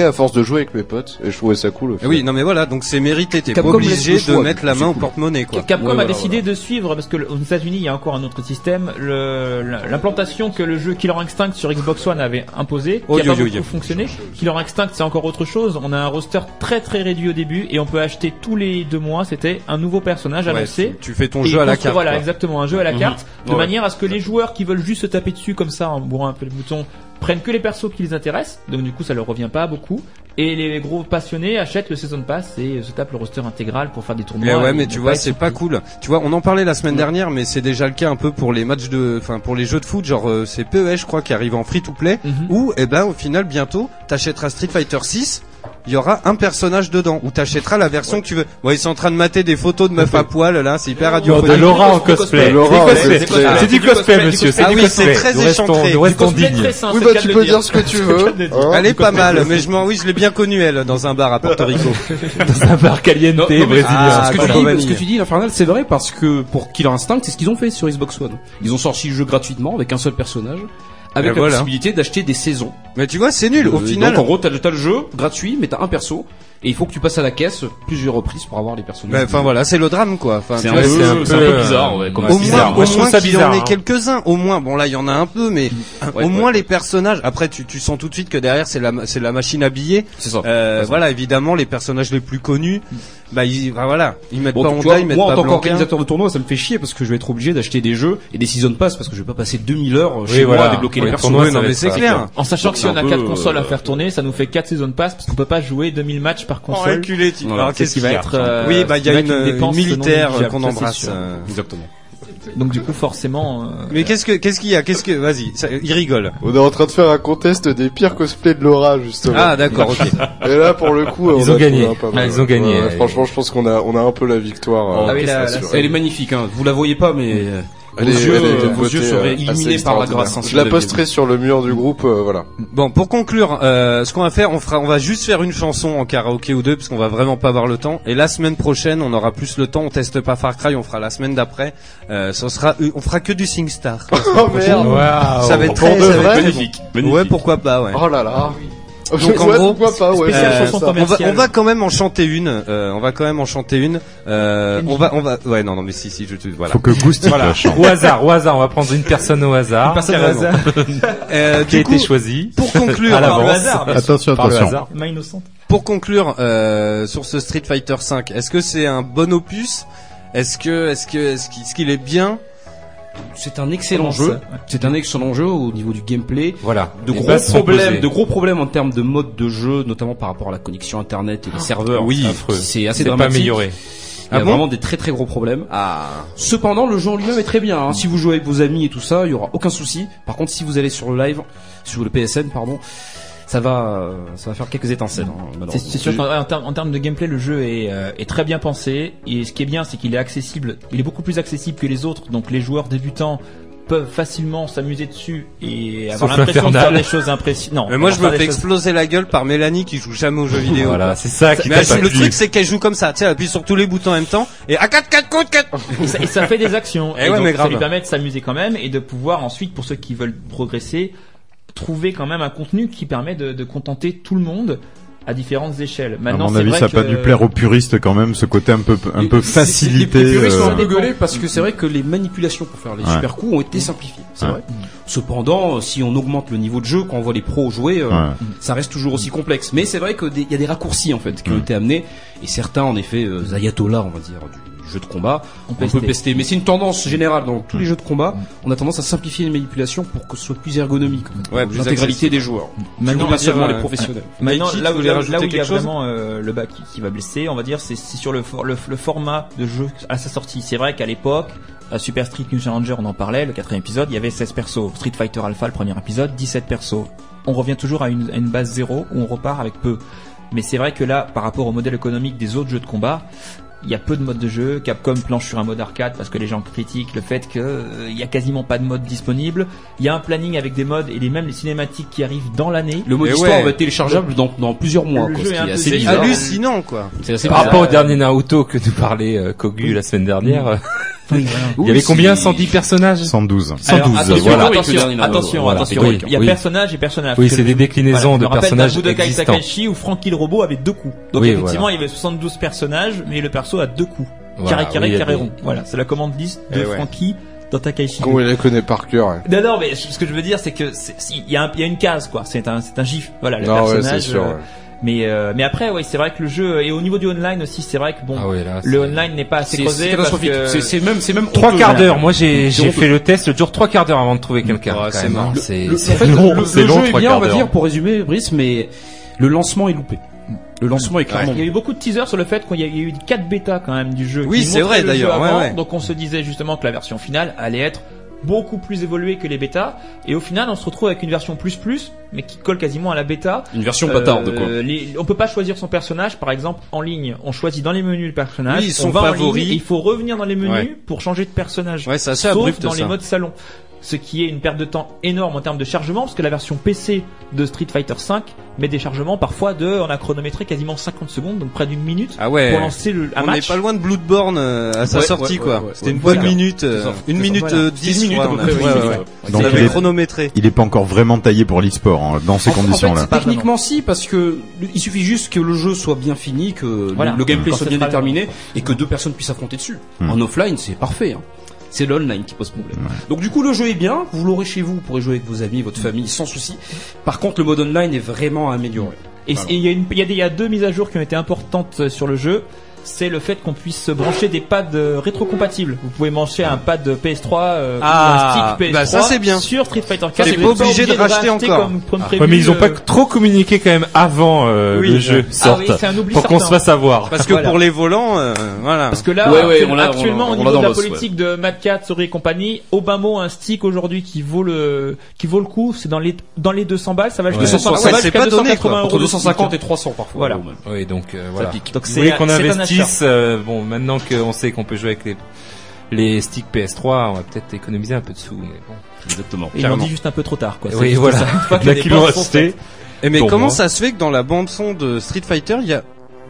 jouer avec mes potes et je trouvais ça cool. Oui, non mais voilà, donc c'est mérité. T'es pas Capcom laisse obligé le de choix, mettre la c'est main au cool. porte-monnaie, quoi. Capcom Ouais, a voilà, décidé voilà. de suivre, parce que aux États-Unis il y a encore un autre système, le, l'implantation que le jeu Killer Instinct sur Xbox One avait imposé, qui Oh, a yo, pas yo, beaucoup yo. fonctionné. Killer Instinct c'est encore autre chose. On a un roster très très réduit au début et on peut acheter tous les deux mois. C'était un nouveau personnage Ouais, annoncé. tu, tu fais ton Et jeu à la construire- carte. Voilà, quoi. exactement, un jeu à la Mhm. carte, de Ouais. manière à ce que les joueurs qui veulent juste se taper dessus comme ça en bourrant un peu les boutons prennent que les persos qui les intéressent, donc du coup ça leur revient pas beaucoup. Et les gros passionnés achètent le Season Pass et se tapent le roster intégral pour faire des tournois. Mais ouais, et mais ne tu pas vois, être c'est pas surpris. cool. Tu vois, on en parlait la semaine dernière, mais c'est déjà le cas un peu pour les matchs de, enfin pour les jeux de foot, genre euh, c'est P E S, je crois, qui arrive en free to play, Mhm. où, eh ben, au final, bientôt, t'achèteras Street Fighter six. Il y aura un personnage dedans, où t'achèteras la version que tu veux. Bon, ils sont en train de mater des photos de meufs à poil, là, c'est hyper Non, de radiophonique. Laura en cosplay. Laura en C'est cosplay. cosplay. Ah, C'est du cosplay, monsieur. C'est Ah du oui, cosplay. c'est très Nous restons- échancré. Nous restons Cosplay dignes. très sain, Oui, c'est bah le cas tu de peux le dire ce que tu veux. Hein. Elle est pas mal, mais je m'en, oui, je l'ai bien connue, elle, dans un bar à Porto Rico. Dans un bar caliente Non, non, mais brésilien. ah, ce, que voilà. tu dis, Vanille. ce que tu dis, l'Infernal, c'est vrai parce que pour Killer Instinct, c'est ce qu'ils ont fait sur Xbox One. Ils ont sorti le jeu gratuitement avec un seul personnage, avec Et la voilà. possibilité d'acheter des saisons. Mais tu vois, c'est nul, au Euh, final. Donc en gros, t'as, t'as le jeu gratuit, mais t'as un perso, et il faut que tu passes à la caisse plusieurs reprises pour avoir les personnages. Mais enfin voilà, c'est le drame, quoi. Enfin, c'est tu un, vois, peu, c'est un c'est un peu, peu bizarre, ouais, comme ouais, au un bizarre. moins, Moi, au je trouve moins ça qu'il bizarre, y en ait hein. quelques-uns. Au moins, bon là, il y en a un peu, mais Ouais, au ouais. moins les personnages. Après, tu, tu sens tout de suite que derrière, c'est la, c'est la machine à billets. C'est ça. Euh, C'est ça. voilà, évidemment, les personnages les plus connus, bah, ils, bah, voilà, ils mettent Bon, pas tu Honda, vois, ils mettent moi en pas tant Blanca. qu'organisateur de tournoi, ça me fait chier parce que je vais être obligé d'acheter des jeux et des season pass parce que je vais pas passer deux mille heures Oui, chez moi voilà. à débloquer Ouais, les le personnages. tournoi, Oui, ça non, va mais être c'est ça. clair. En sachant que si C'est on un a peu, quatre euh, consoles à faire tourner, ça nous fait quatre season pass parce qu'on peut pas jouer deux mille matchs par console. Enculé, tu Voilà. Alors, C'est ce qui va qu'il y a être. euh, Oui, bah, il y a ce une, qui va être une dépense militaire non négligeable, qu'on ça, c'est embrasse. sûr. euh. Exactement. Donc du coup, forcément. euh, Mais qu'est-ce que, qu'est-ce qu'il y a? Qu'est-ce que, vas-y, ça- il rigole. On est en train de faire un contest des pires cosplays de Laura, justement. Ah, d'accord, ok. Et là, pour le coup, Ils on ont a gagné. trouvé un pas mal. Ah, ils ont gagné. Ouais, ouais, franchement, je pense qu'on a, on a un peu la victoire. Ah euh, oui, la- assurée. la- Elle est magnifique, hein. Vous la voyez pas, mais euh, vos Elle est- yeux, elle est euh, d'une vos beauté, yeux euh, seraient assez illuminés par la extraordinaire. grâce. hein, si Je la vous l'aviez posterai vu. sur le mur du groupe, euh, voilà. Bon, pour conclure, euh, ce qu'on va faire, on fera, on va juste faire une chanson en karaoké ou deux, parce qu'on va vraiment pas avoir le temps. Et la semaine prochaine, on aura plus le temps. On teste pas Far Cry, on fera la semaine d'après. Euh, ça sera, on fera que du SingStar. la semaine Oh prochaine. merde. Waouh. Ça va être Pour très, de ça va être vrai très Magnifique. bon. Magnifique. Ouais, pourquoi pas, ouais. Oh là là. Donc, en Ouais, gros, pourquoi pas, ouais. spécial Euh, chanson ça. on va, commerciale. on va quand même en chanter une. Euh, on va quand même en chanter une. Euh, on va, on va. Ouais, non, non, mais si, si, je te. Voilà. Faut que Goustic Voilà. la chante. Au hasard, au hasard, on va prendre une personne au hasard. Personne au carrément. hasard. Euh, Qui a du coup, été choisie. pour conclure, À Par le l'avance. hasard, bien sûr. Attention, Par le attention. hasard. Main innocente. pour conclure euh, sur ce Street Fighter cinq, est-ce que c'est un bon opus? Est-ce que, est-ce que, est-ce qu'il, est-ce qu'il est bien? C'est un excellent Comment jeu. ça C'est un excellent jeu au niveau du gameplay. Voilà. De Les gros bases sont problèmes, posées. de gros problèmes en termes de mode de jeu, notamment par rapport à la connexion internet et les serveurs. Oui, affreux. C'est assez C'est pas dramatique. amélioré. Il y a Ah bon vraiment des très très gros problèmes. Ah. Cependant, le jeu en lui-même est très bien. hein. Si vous jouez avec vos amis et tout ça, il y aura aucun souci. Par contre, si vous allez sur le live, sur le P S N, pardon, ça va, euh, ça va faire quelques étincelles. hein, C'est malheureusement. c'est sûr qu'en en termes, en termes de gameplay, le jeu est, euh, est très bien pensé. Et ce qui est bien, c'est qu'il est accessible. Il est beaucoup plus accessible que les autres. Donc les joueurs débutants peuvent facilement s'amuser dessus et avoir Sauf l'impression de faire l'Infernal. des choses impressionnantes. Mais moi, je me fais exploser la gueule par Mélanie qui joue jamais aux jeux vidéo. Voilà, c'est ça qui Mais t'a elle- pas le plu. truc, c'est qu'elle joue comme ça. Tu sais, elle appuie sur tous les boutons en même temps. Et à quatre, quatre, quatre, quatre. Et ça, et ça fait des actions. Eh et ouais, donc, mais ça grave. lui permet de s'amuser quand même et de pouvoir ensuite, pour ceux qui veulent progresser, trouver quand même un contenu qui permet de, de contenter tout le monde à différentes échelles. À Maintenant, mon c'est avis, vrai ça a que... pas dû plaire aux puristes quand même, ce côté un peu, un Les- peu les- facilité. Les, les puristes sont euh, un peu gueulés parce que c'est vrai que les manipulations pour faire les Ouais. super coups ont été simplifiées. C'est Ouais. vrai. Cependant, si on augmente le niveau de jeu, quand on voit les pros jouer, euh, Ouais. ça reste toujours aussi complexe. Mais c'est vrai qu'il y a des raccourcis en fait qui ont Mm. été amenés et certains, en effet, euh, ayatollahs, on va dire, du jeu de combat, On on peut peut tester. pester. Mais c'est une tendance générale dans tous les jeux de combat. On a tendance à simplifier les manipulations pour que ce soit plus ergonomique. en fait, Ouais, pour plus l'intégralité accessible. des joueurs. Maintenant, pas seulement dire, les euh, professionnels. Maintenant, Mikey, là tu où, voulais là, rajouter là où il y a quelque chose vraiment euh, le bas qui, qui va blesser, on va dire, c'est c'est sur le, for- le, le format de jeu à sa sortie. C'est vrai qu'à l'époque, à Super Street New Challenger, on en parlait, le quatrième épisode, il y avait seize persos. Street Fighter Alpha, le premier épisode, dix-sept persos. On revient toujours à une, à une base zéro où on repart avec peu. Mais c'est vrai que là, par rapport au modèle économique des autres jeux de combat, il y a peu de modes de jeu. Capcom planche sur un mode arcade parce que les gens critiquent le fait que euh, il y a quasiment pas de mode disponible. Il y a un planning avec des modes et les mêmes les cinématiques qui arrivent dans l'année. Le mode Et histoire ouais. va être téléchargeable dans, dans plusieurs mois. Le quoi, jeu ce est qui un est peu assez bizarre. bizarre. Hallucinant, quoi. C'est assez Par bizarre. rapport au dernier Naruto que nous parlait euh, Kogu la semaine dernière, euh, Oui, voilà. Il y avait combien? cent dix personnages? cent douze. Alors, cent douze, attention, voilà. attention, attention, Voilà. attention. Oui, Il y a oui. personnages et personnages. Oui, Parce c'est que des je- déclinaisons voilà, je de me rappelle personnages d'un Budokai existants. Tenkaichi où Frankie le robot avait deux coups. Donc Oui, effectivement, voilà. il y avait soixante-douze personnages, mais le perso a deux coups. Voilà, Carré, carré, oui, il y a carré des- rond. Voilà, c'est la commande liste de Eh ouais. Frankie dans Takaichi. Comment il la connaît par cœur. hein. Non, non, mais ce que je veux dire, c'est que c'est- si, il y a un, il y a une case, quoi. C'est un, c'est un gif. Voilà, le Non, ouais, personnage. c'est sûr. euh, ouais. Mais, euh, mais après, ouais, c'est vrai que le jeu, et au niveau du online aussi, c'est vrai que bon, Ah ouais, là, le c'est- online n'est pas assez C'est creusé c'est parce catastrophique. que C'est c'est même, c'est même Trois honteux. quarts d'heure. Moi, j'ai, C'est j'ai honteux. fait le test. Le dure trois quarts d'heure avant de trouver quelqu'un. Ouais, quand c'est même, marrant. hein. C'est, Le- en c'est fait, long. le, c'est le long, jeu est trois bien, quarts on va d'heure. dire, pour résumer, Brice, mais le lancement est loupé. Le lancement est clairement. il y a eu beaucoup de teasers sur le fait qu'il y a il y a eu quatre bêtas quand même du jeu. Oui, qui c'est montraient vrai, le d'ailleurs, jeu ouais, avant. ouais. Donc on se disait justement que la version finale allait être beaucoup plus évoluée que les bêtas. Et au final, on se retrouve avec une version plus plus, mais qui colle quasiment à la bêta. Une version bâtarde, Euh, quoi. les- on peut pas choisir son personnage, par exemple, en ligne. On choisit dans les menus le personnage. Oui, son on va en favori. ligne et il faut revenir dans les menus Ouais. pour changer de personnage. Ouais, c'est assez Sauf abrupt, dans ça. les modes salon. Ce qui est une perte de temps énorme en termes de chargement, parce que la version P C de Street Fighter cinq met des chargements parfois de, on a chronométré quasiment cinquante secondes, donc près d'une minute, Ah ouais. pour lancer le, un On n'est match. pas loin de Bloodborne euh, à sa Ouais, sortie ouais, quoi. ouais, ouais, C'était une ouais. bonne Voilà. minute, euh, C'est ça, une c'est minute ça. euh, Voilà. dix, dix minutes ouais, à peu on a- près, ouais, oui, ouais, dix ouais. minutes. On Donc, avait il est- chronométré. Il est pas encore vraiment taillé pour l'e-sport hein, dans ces En- en conditions-là. fait, techniquement si, parce que il suffit juste que le jeu soit bien fini, que Voilà. le, le gameplay Quand soit c'est bien pas déterminé et que deux personnes puissent s'affronter dessus. Hmm. En offline, c'est parfait. Hein. C'est l'online qui pose problème. Donc du coup, le jeu est bien. Vous l'aurez chez vous, vous pourrez jouer avec vos amis, votre famille, sans souci. Par contre, le mode online est vraiment à améliorer. Et et il y a une, il y a des, il y a deux mises à jour qui ont été importantes euh, sur le jeu. C'est le fait qu'on puisse brancher des pads euh, rétrocompatibles. Vous pouvez brancher un pad P S trois euh, Ah, ou un stick P S trois bah ça, c'est bien. sur Street Fighter quatre. T'es Vous pas êtes obligé de racheter racheter encore. Comme, comme Ah. prévu, Ouais, mais ils ont pas euh, trop communiqué quand même avant euh, Oui. le jeu Ah sorte. oui, c'est un oubli pour qu'on certain. se fasse avoir. Parce que Voilà. pour les volants, euh, voilà. Parce que là, Ouais, ouais, actuellement, on l'a- actuellement on l'a- au on niveau l'a de la dans l'os, politique de Mad Cat, Sori et compagnie, au bas mot, un stick aujourd'hui qui vaut le, qui vaut le coup, c'est dans les, dans les deux cents balles, ça va jusqu'à Ouais. deux cents, Ah ouais, ça va c'est jusqu'à pas donné, deux cent quatre-vingts quoi. euros. Entre le deux cent cinquante stick. et trois cents parfois. Voilà. Même. Oui, donc euh, voilà. pique. Donc Vous c'est, voulez qu'on c'est un investisse euh, bon, maintenant qu'on sait qu'on peut jouer avec les les sticks P S trois, on va peut-être économiser un peu de sous, mais bon. Exactement. Ils l'ont dit juste un peu trop tard, quoi. C'est Oui, juste voilà. ça. Une fois que Là les qui l'ont dépenses sont acheté. faites. Et mais Pour comment moi. ça se fait que dans la bande son de Street Fighter, il y a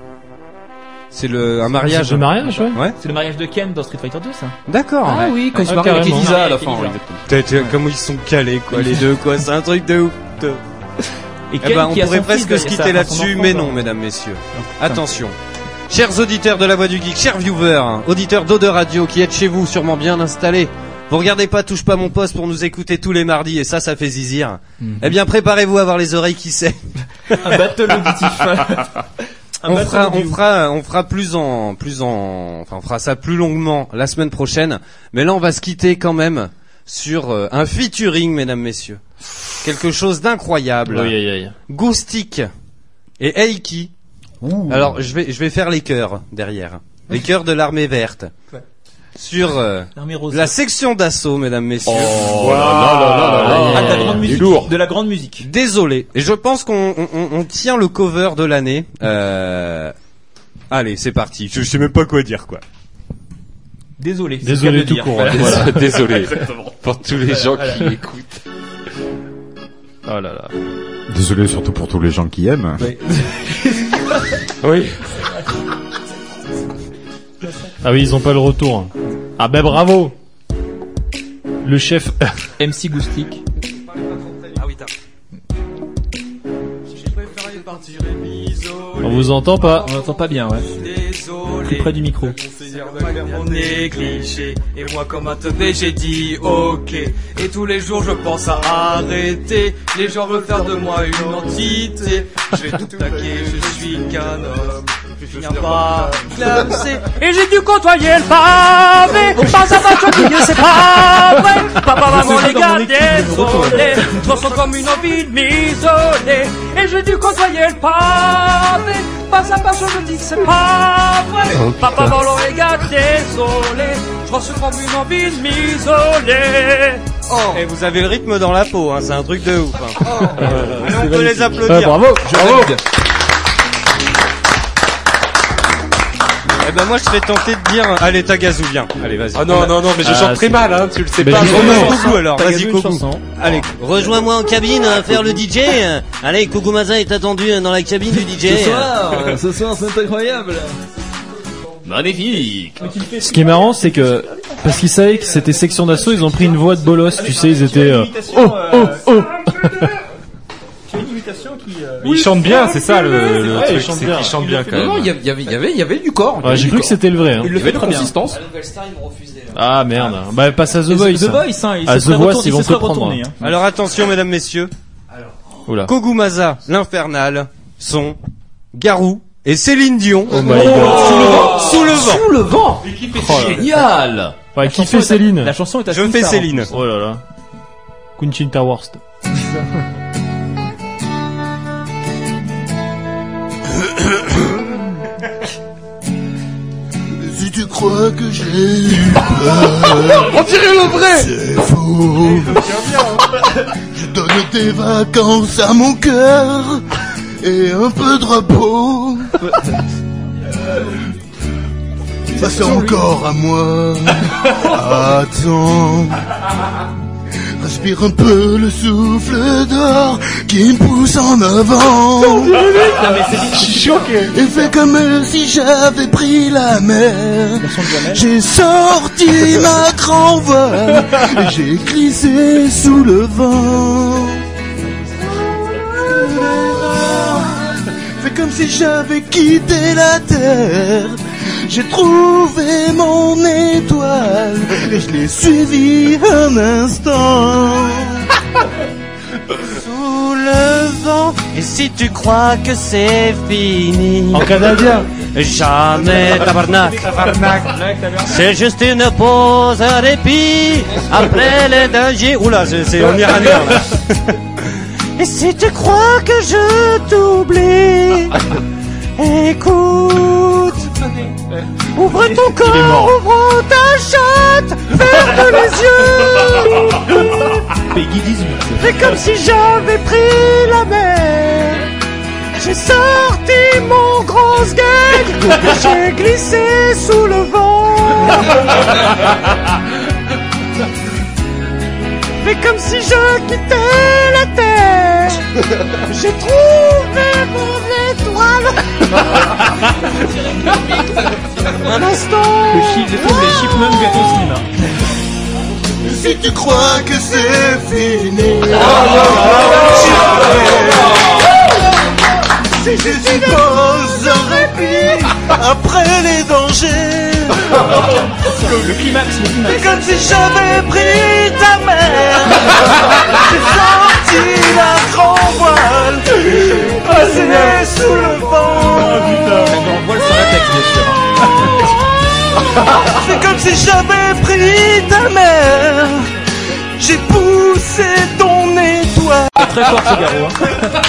c'est le un mariage. C'est le mariage, ouais. Ouais. C'est le mariage de Ken dans Street Fighter deux, ça. D'accord. Ah oui, quand ils se Ah, marient avec carrément. Elisa à la Avec fin. Elisa. ouais, exactement. T'as- t'as- Comment ils sont calés quoi les deux quoi, c'est un truc de ouf. Et Eh ben, on qui a pourrait son presque fils, se ça, quitter enfin, son là-dessus, enfant, mais quoi. non, mesdames, messieurs. Attention. Chers auditeurs de la Voix du Geek, chers viewers, auditeurs d'O deux Radio qui êtes chez vous, sûrement bien installés. Vous regardez pas Touche pas mon poste pour nous écouter tous les mardis et ça, ça fait zizir. Eh bien, préparez-vous à avoir les oreilles qui saignent. Un battle auditif. Un On battle fera, on audio. fera, on fera plus en, plus en, enfin, on fera ça plus longuement la semaine prochaine. Mais là, on va se quitter quand même sur euh, un featuring, mesdames, messieurs. Quelque chose d'incroyable. Oui, aïe, aïe. Goustic et Eiki. Alors, je vais, je vais faire les chœurs derrière. Les chœurs de l'armée verte. Ouais. Sur euh, L'armée rose. la section d'assaut, mesdames, messieurs. Oh là là là là là. Ah, de la grande Il est musique. lourd. De la grande musique. Désolé. Et je pense qu'on on, on- on tient le cover de l'année. Euh... Allez, c'est parti. Je, je sais même pas quoi dire, quoi. Désolé. c'est Désolé le cas de tout dire. court. Voilà. Voilà. Désolé pour tous les gens qui écoutent. Oh là là. Désolé surtout pour tous les gens qui aiment. Oui. Ah oui, ils ont pas le retour. Ah ben bravo. Le chef. M C Goustic. On vous entend pas. On n'entend pas bien, ouais. Plus près du micro. On négligé et moi comme un teubé j'ai dit ok. Et tous les jours je pense à arrêter. Les gens veulent faire de moi une entité. Je vais tout plaquer, je suis qu'un homme. Je viens pas clamser. Et j'ai dû côtoyer le pavé. Pas à pas oublié, c'est pas vrai. Papa, maman, les gars, désolé. Je ressens comme une envie de m'isoler. Et j'ai dû côtoyer le pavé. Pas à pas, je me dis que c'est pas vrai. Papa, maman, les gars, désolé. Je ressens comme une envie de m'isoler. Et vous avez le rythme dans la peau, hein, c'est un truc de ouf. Hein. Allez, on peut les Ah, applaudir. bravo. Bravo. Eh ben moi je serais tenté de dire allez Tagazu viens. Allez vas-y. Ah non non non mais je Ah, chante très c'est- mal hein, tu le sais Ben, pas. dis- Rejoins non. Kougou alors, T'as vas-y gagné une Kougou. chanson. Allez, rejoins-moi en cabine, euh, faire le D J. euh. Allez, Kougou-Maza est attendu euh, dans la cabine du D J. euh. ce soir, c'est incroyable. Magnifique. Ce qui est marrant, c'est que parce qu'ils savaient que c'était section d'assaut, ils ont pris une voix de bolos, tu sais, ils étaient euh, oh oh oh. Tu as une imitation qui. Euh... Il chante bien, c'est ça le, le Ouais, truc, il chante c'est bien. qu'il chante bien quand Non, même. non, il y avait, il y avait, il y avait, il y avait du corps. Ouais, j'ai cru que c'était le vrai. Hein. Il le fait de consistance. La Nouvelle Star, ils m'ont refusé. Là. Ah merde. Bah passe à The Voice. The Voice, hein, il À se The serait Voice, retourné- ils vont il se te serait prendre. retourné, hein. Alors attention, mesdames, messieurs. Oula. Kogumasa, l'Infernal, sont Garou et Céline Dion. Oh my god. Sous le vent. Sous le vent. Oh là. Génial. Ouais, qui fait Céline? La chanson est à Je fais Céline. Oh là là. Conchita Wurst. Si tu crois que j'ai eu peur, On dirait le vrai. c'est faux. Je donne des vacances à mon cœur et un peu de repos. Ça c'est encore à moi. Attends. Respire un peu le souffle d'or qui me pousse en avant. Et fais comme si j'avais pris la mer. J'ai sorti ma grand voile et j'ai glissé sous le vent. Fais comme si j'avais quitté la terre. J'ai trouvé mon étoile et je l'ai suivi un instant. Sous le vent. Et si tu crois que c'est fini. En canadien. Jamais tabarnak. C'est juste une pause à répit après les dangers. Oula, c'est, c'est en iranien là. Et si tu crois que je t'oublie, écoute. Ouvre ton corps, ouvre ta chatte, ferme les yeux. Peggy dix-huit. Fais comme si j'avais pris la mer. J'ai sorti mon gros gag, j'ai glissé sous le vent. Fais comme si je quittais la terre. J'ai trouvé mon étoile. Un instant. Le chip, les chipmunks viennent au cinéma. Si tu crois que c'est fini, si je suppose un répit après les dangers. Le climax, le climax. C'est comme si j'avais pris ta main. J'ai sorti la grand voile, j'ai passé sous le vent. On voit le sans la tête, bien sûr. C'est comme si j'avais pris ta main. J'ai poussé ton étoile. Très fort ce Garou, hein.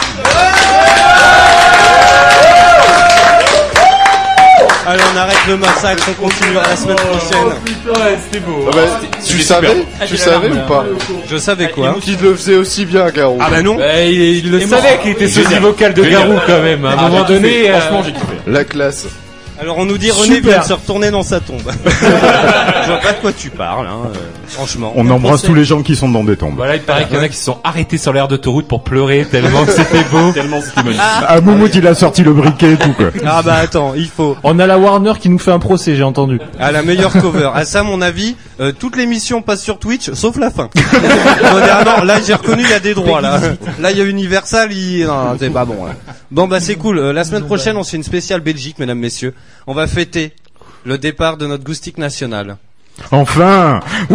Allez, on arrête le massacre, on continuera la semaine prochaine. Ouais, c'était beau. Ah bah, tu savais Tu savais ou pas Je savais quoi. Qu'il le faisait aussi bien, Garou. Ah bah non. Bah, il, il le Et savait moi. qu'il était sosie vocale de Garou quand même. À un Ah, moment j'ai kiffé. donné, euh, Franchement, j'ai kiffé. La classe. Alors on nous dit René Super. vient de se retourner dans sa tombe. Je vois pas de quoi tu parles, hein, euh, franchement. On embrasse tous les gens qui sont dans des tombes. voilà, il paraît qu'il y en a qui se sont arrêtés sur l'aire d'autoroute pour pleurer tellement que c'était beau. Tellement c'était magnifique. Ah, Moumout, il a sorti le briquet et tout, quoi. Ah bah attends, il faut. On a la Warner qui nous fait un procès, j'ai entendu. Ah, la meilleure cover. À ça, mon avis, euh, toute l'émission passe sur Twitch, sauf la fin. Non, non, là, j'ai reconnu, il y a des droits, là. Là, il y a Universal, il... non, c'est pas bon, là. Bon, bah, c'est cool. Euh, la semaine prochaine, on se fait une spéciale Belgique, mesdames, messieurs. On va fêter le départ de notre Goustique national. Enfin! Wouh!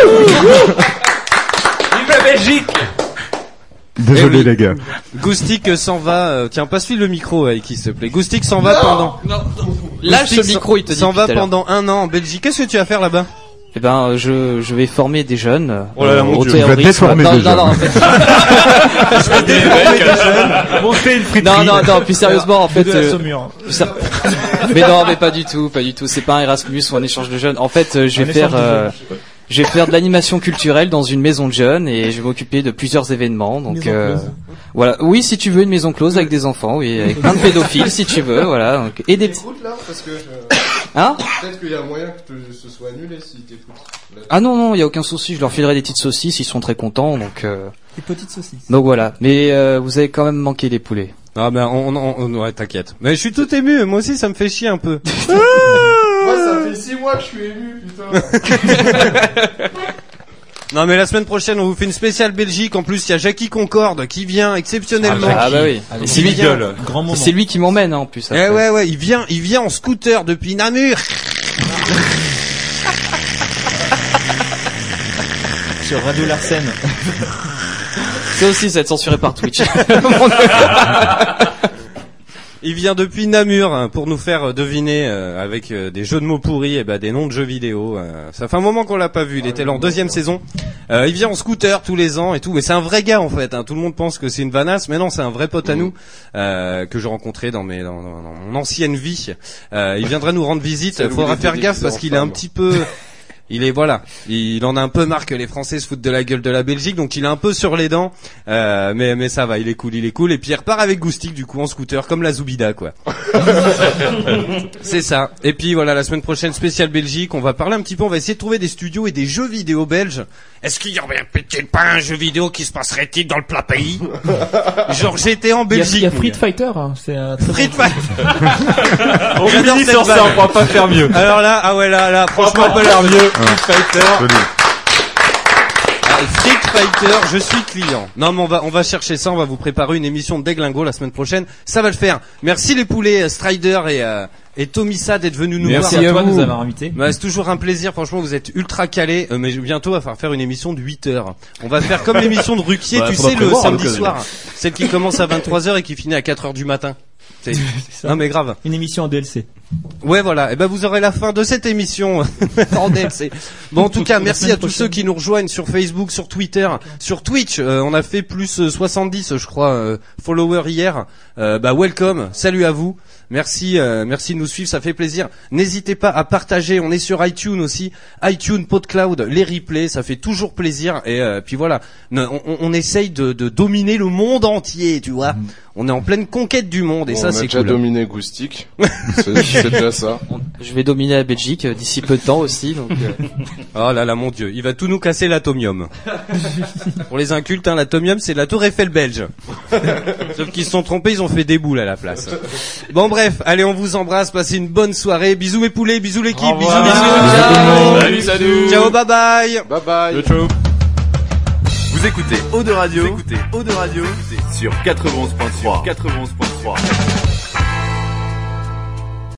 Vive la Belgique! Désolé, Eh oui. les gars. Goustique s'en va, euh, tiens, passe-lui le micro, avec qui, s'il te plaît. Goustique s'en va pendant... Lâche Goustique ce micro, il te dit s'en va tout à l'heure. pendant un an en Belgique. Qu'est-ce que tu vas faire là-bas? Eh ben, euh, je, je vais former des jeunes euh, Oh là là, mon au Dieu. Tu vas terrorisme. déformer non, des non, jeunes. non, en fait, Je vais déformer des jeunes. Monter une friterie. non, non, non, plus sérieusement, en fait, De la euh, Saumur. plus ser- mais non, mais pas du tout, pas du tout. C'est pas un Erasmus ou un échange de jeunes. En fait, euh, je vais Un faire, échange de euh, je vais faire de l'animation culturelle dans une maison de jeunes et je vais m'occuper de plusieurs événements. Donc, Maison euh, close. voilà. Oui, si tu veux une maison close avec des enfants, oui, avec plein de pédophiles, si tu veux, voilà. Donc, et des petits, T'écoutes là parce que hein? peut-être qu'il y a moyen que ce soit annulé si t'écoutes. Ah non, non, il y a aucun souci. Je leur filerai des petites saucisses, ils sont très contents. Donc, euh, Des petites saucisses. donc voilà. Mais euh, vous avez quand même manqué les poulets. Ah ben, on, on, on- ouais, t'inquiète. Mais je suis tout ému, moi aussi ça me fait chier un peu. Moi ça fait fait six mois que je suis ému, putain. Non mais la semaine prochaine on vous fait une spéciale Belgique. En plus il y a Jackie Concorde qui vient exceptionnellement. Ah bah oui. Ah, c'est lui, grand moment. C'est lui qui m'emmène hein, en plus. Eh ouais ouais, il vient, il vient en scooter depuis Namur. Sur Radio Larsen. Ça aussi, ça va être censuré par Twitch. Il vient depuis Namur hein, pour nous faire deviner euh, avec euh, des jeux de mots pourris et ben des noms de jeux vidéo. Euh, ça fait un moment qu'on l'a pas vu. Il était là en deuxième saison. Euh, il vient en scooter tous les ans et tout. Mais c'est un vrai gars en fait. Hein. Tout le monde pense que c'est une vanasse, mais non, c'est un vrai pote à nous euh, que j'ai rencontré dans mes dans, dans, dans mon ancienne vie. Euh, il viendra nous rendre visite. Il faudra faire gaffe parce qu'il est un petit peu. Il est voilà, il en a un peu marre que les Français se foutent de la gueule de la Belgique, donc il est un peu sur les dents, euh, mais mais ça va, il est cool, il est cool. Et puis il repart avec Goustic du coup en scooter comme la Zoubida quoi. C'est ça. Et puis voilà, la semaine prochaine spéciale Belgique, on va parler un petit peu, on va essayer de trouver des studios et des jeux vidéo belges. Est-ce qu'il y aurait peut-être pas un jeu vidéo qui se passerait-il dans le plat pays? Genre j'étais en Belgique. Il y a, y a Street Fighter, hein. C'est un Street Fighter. On finit sur ça, on pourra pas faire mieux. Alors là, ah ouais là, là, franchement, on peut pas faire mieux. Street Fighter. Ah, Street Fighter, je suis client. Non mais on va on va chercher ça, on va vous préparer une émission de Déglingo la semaine prochaine. Ça va le faire. Merci les poulets Strider et euh, et Tommy Sad d'être venus nous Merci voir. Merci à toi de nous avoir invités. Bah, c'est toujours un plaisir, franchement, vous êtes ultra calés, euh, mais bientôt on va faire faire une émission de huit heures. On va faire comme l'émission de Ruquier, bah, tu sais, le samedi soir. Celle qui commence à vingt-trois heures et qui finit à quatre heures du matin. C'est... c'est non mais grave. Une émission en D L C. Ouais voilà, et ben vous aurez la fin de cette émission en D L C. Bon en tout cas, merci à tous ceux qui nous rejoignent sur Facebook, sur Twitter, sur Twitch. Euh, on a fait plus soixante-dix je crois euh, followers hier. Euh, bah welcome, salut à vous. Merci, euh, merci de nous suivre, ça fait plaisir. N'hésitez pas à partager. On est sur iTunes aussi, iTunes, PodCloud, les replays, ça fait toujours plaisir. Et euh, puis voilà, on, on, on essaye de, de dominer le monde entier, tu vois. Mmh. On est en pleine conquête du monde et bon, ça c'est cool. On a déjà dominé Goustic, c'est, c'est déjà ça. Je vais dominer la Belgique d'ici peu de temps aussi. Donc euh... Oh là là mon Dieu, il va tout nous casser l'atomium. Pour les incultes, hein, l'atomium c'est la Tour Eiffel belge. Sauf qu'ils se sont trompés, ils ont fait des boules à la place. Bon bref, allez on vous embrasse, passez une bonne soirée. Bisous mes poulets, bisous l'équipe, bisous bisous. Ciao. Salut salut. Ciao bye bye. Bye bye. Ciao. Vous écoutez Eau de Radio, vous écoutez Eau de Radio sur quatre-vingt-onze point trois. quatre-vingt-onze point trois.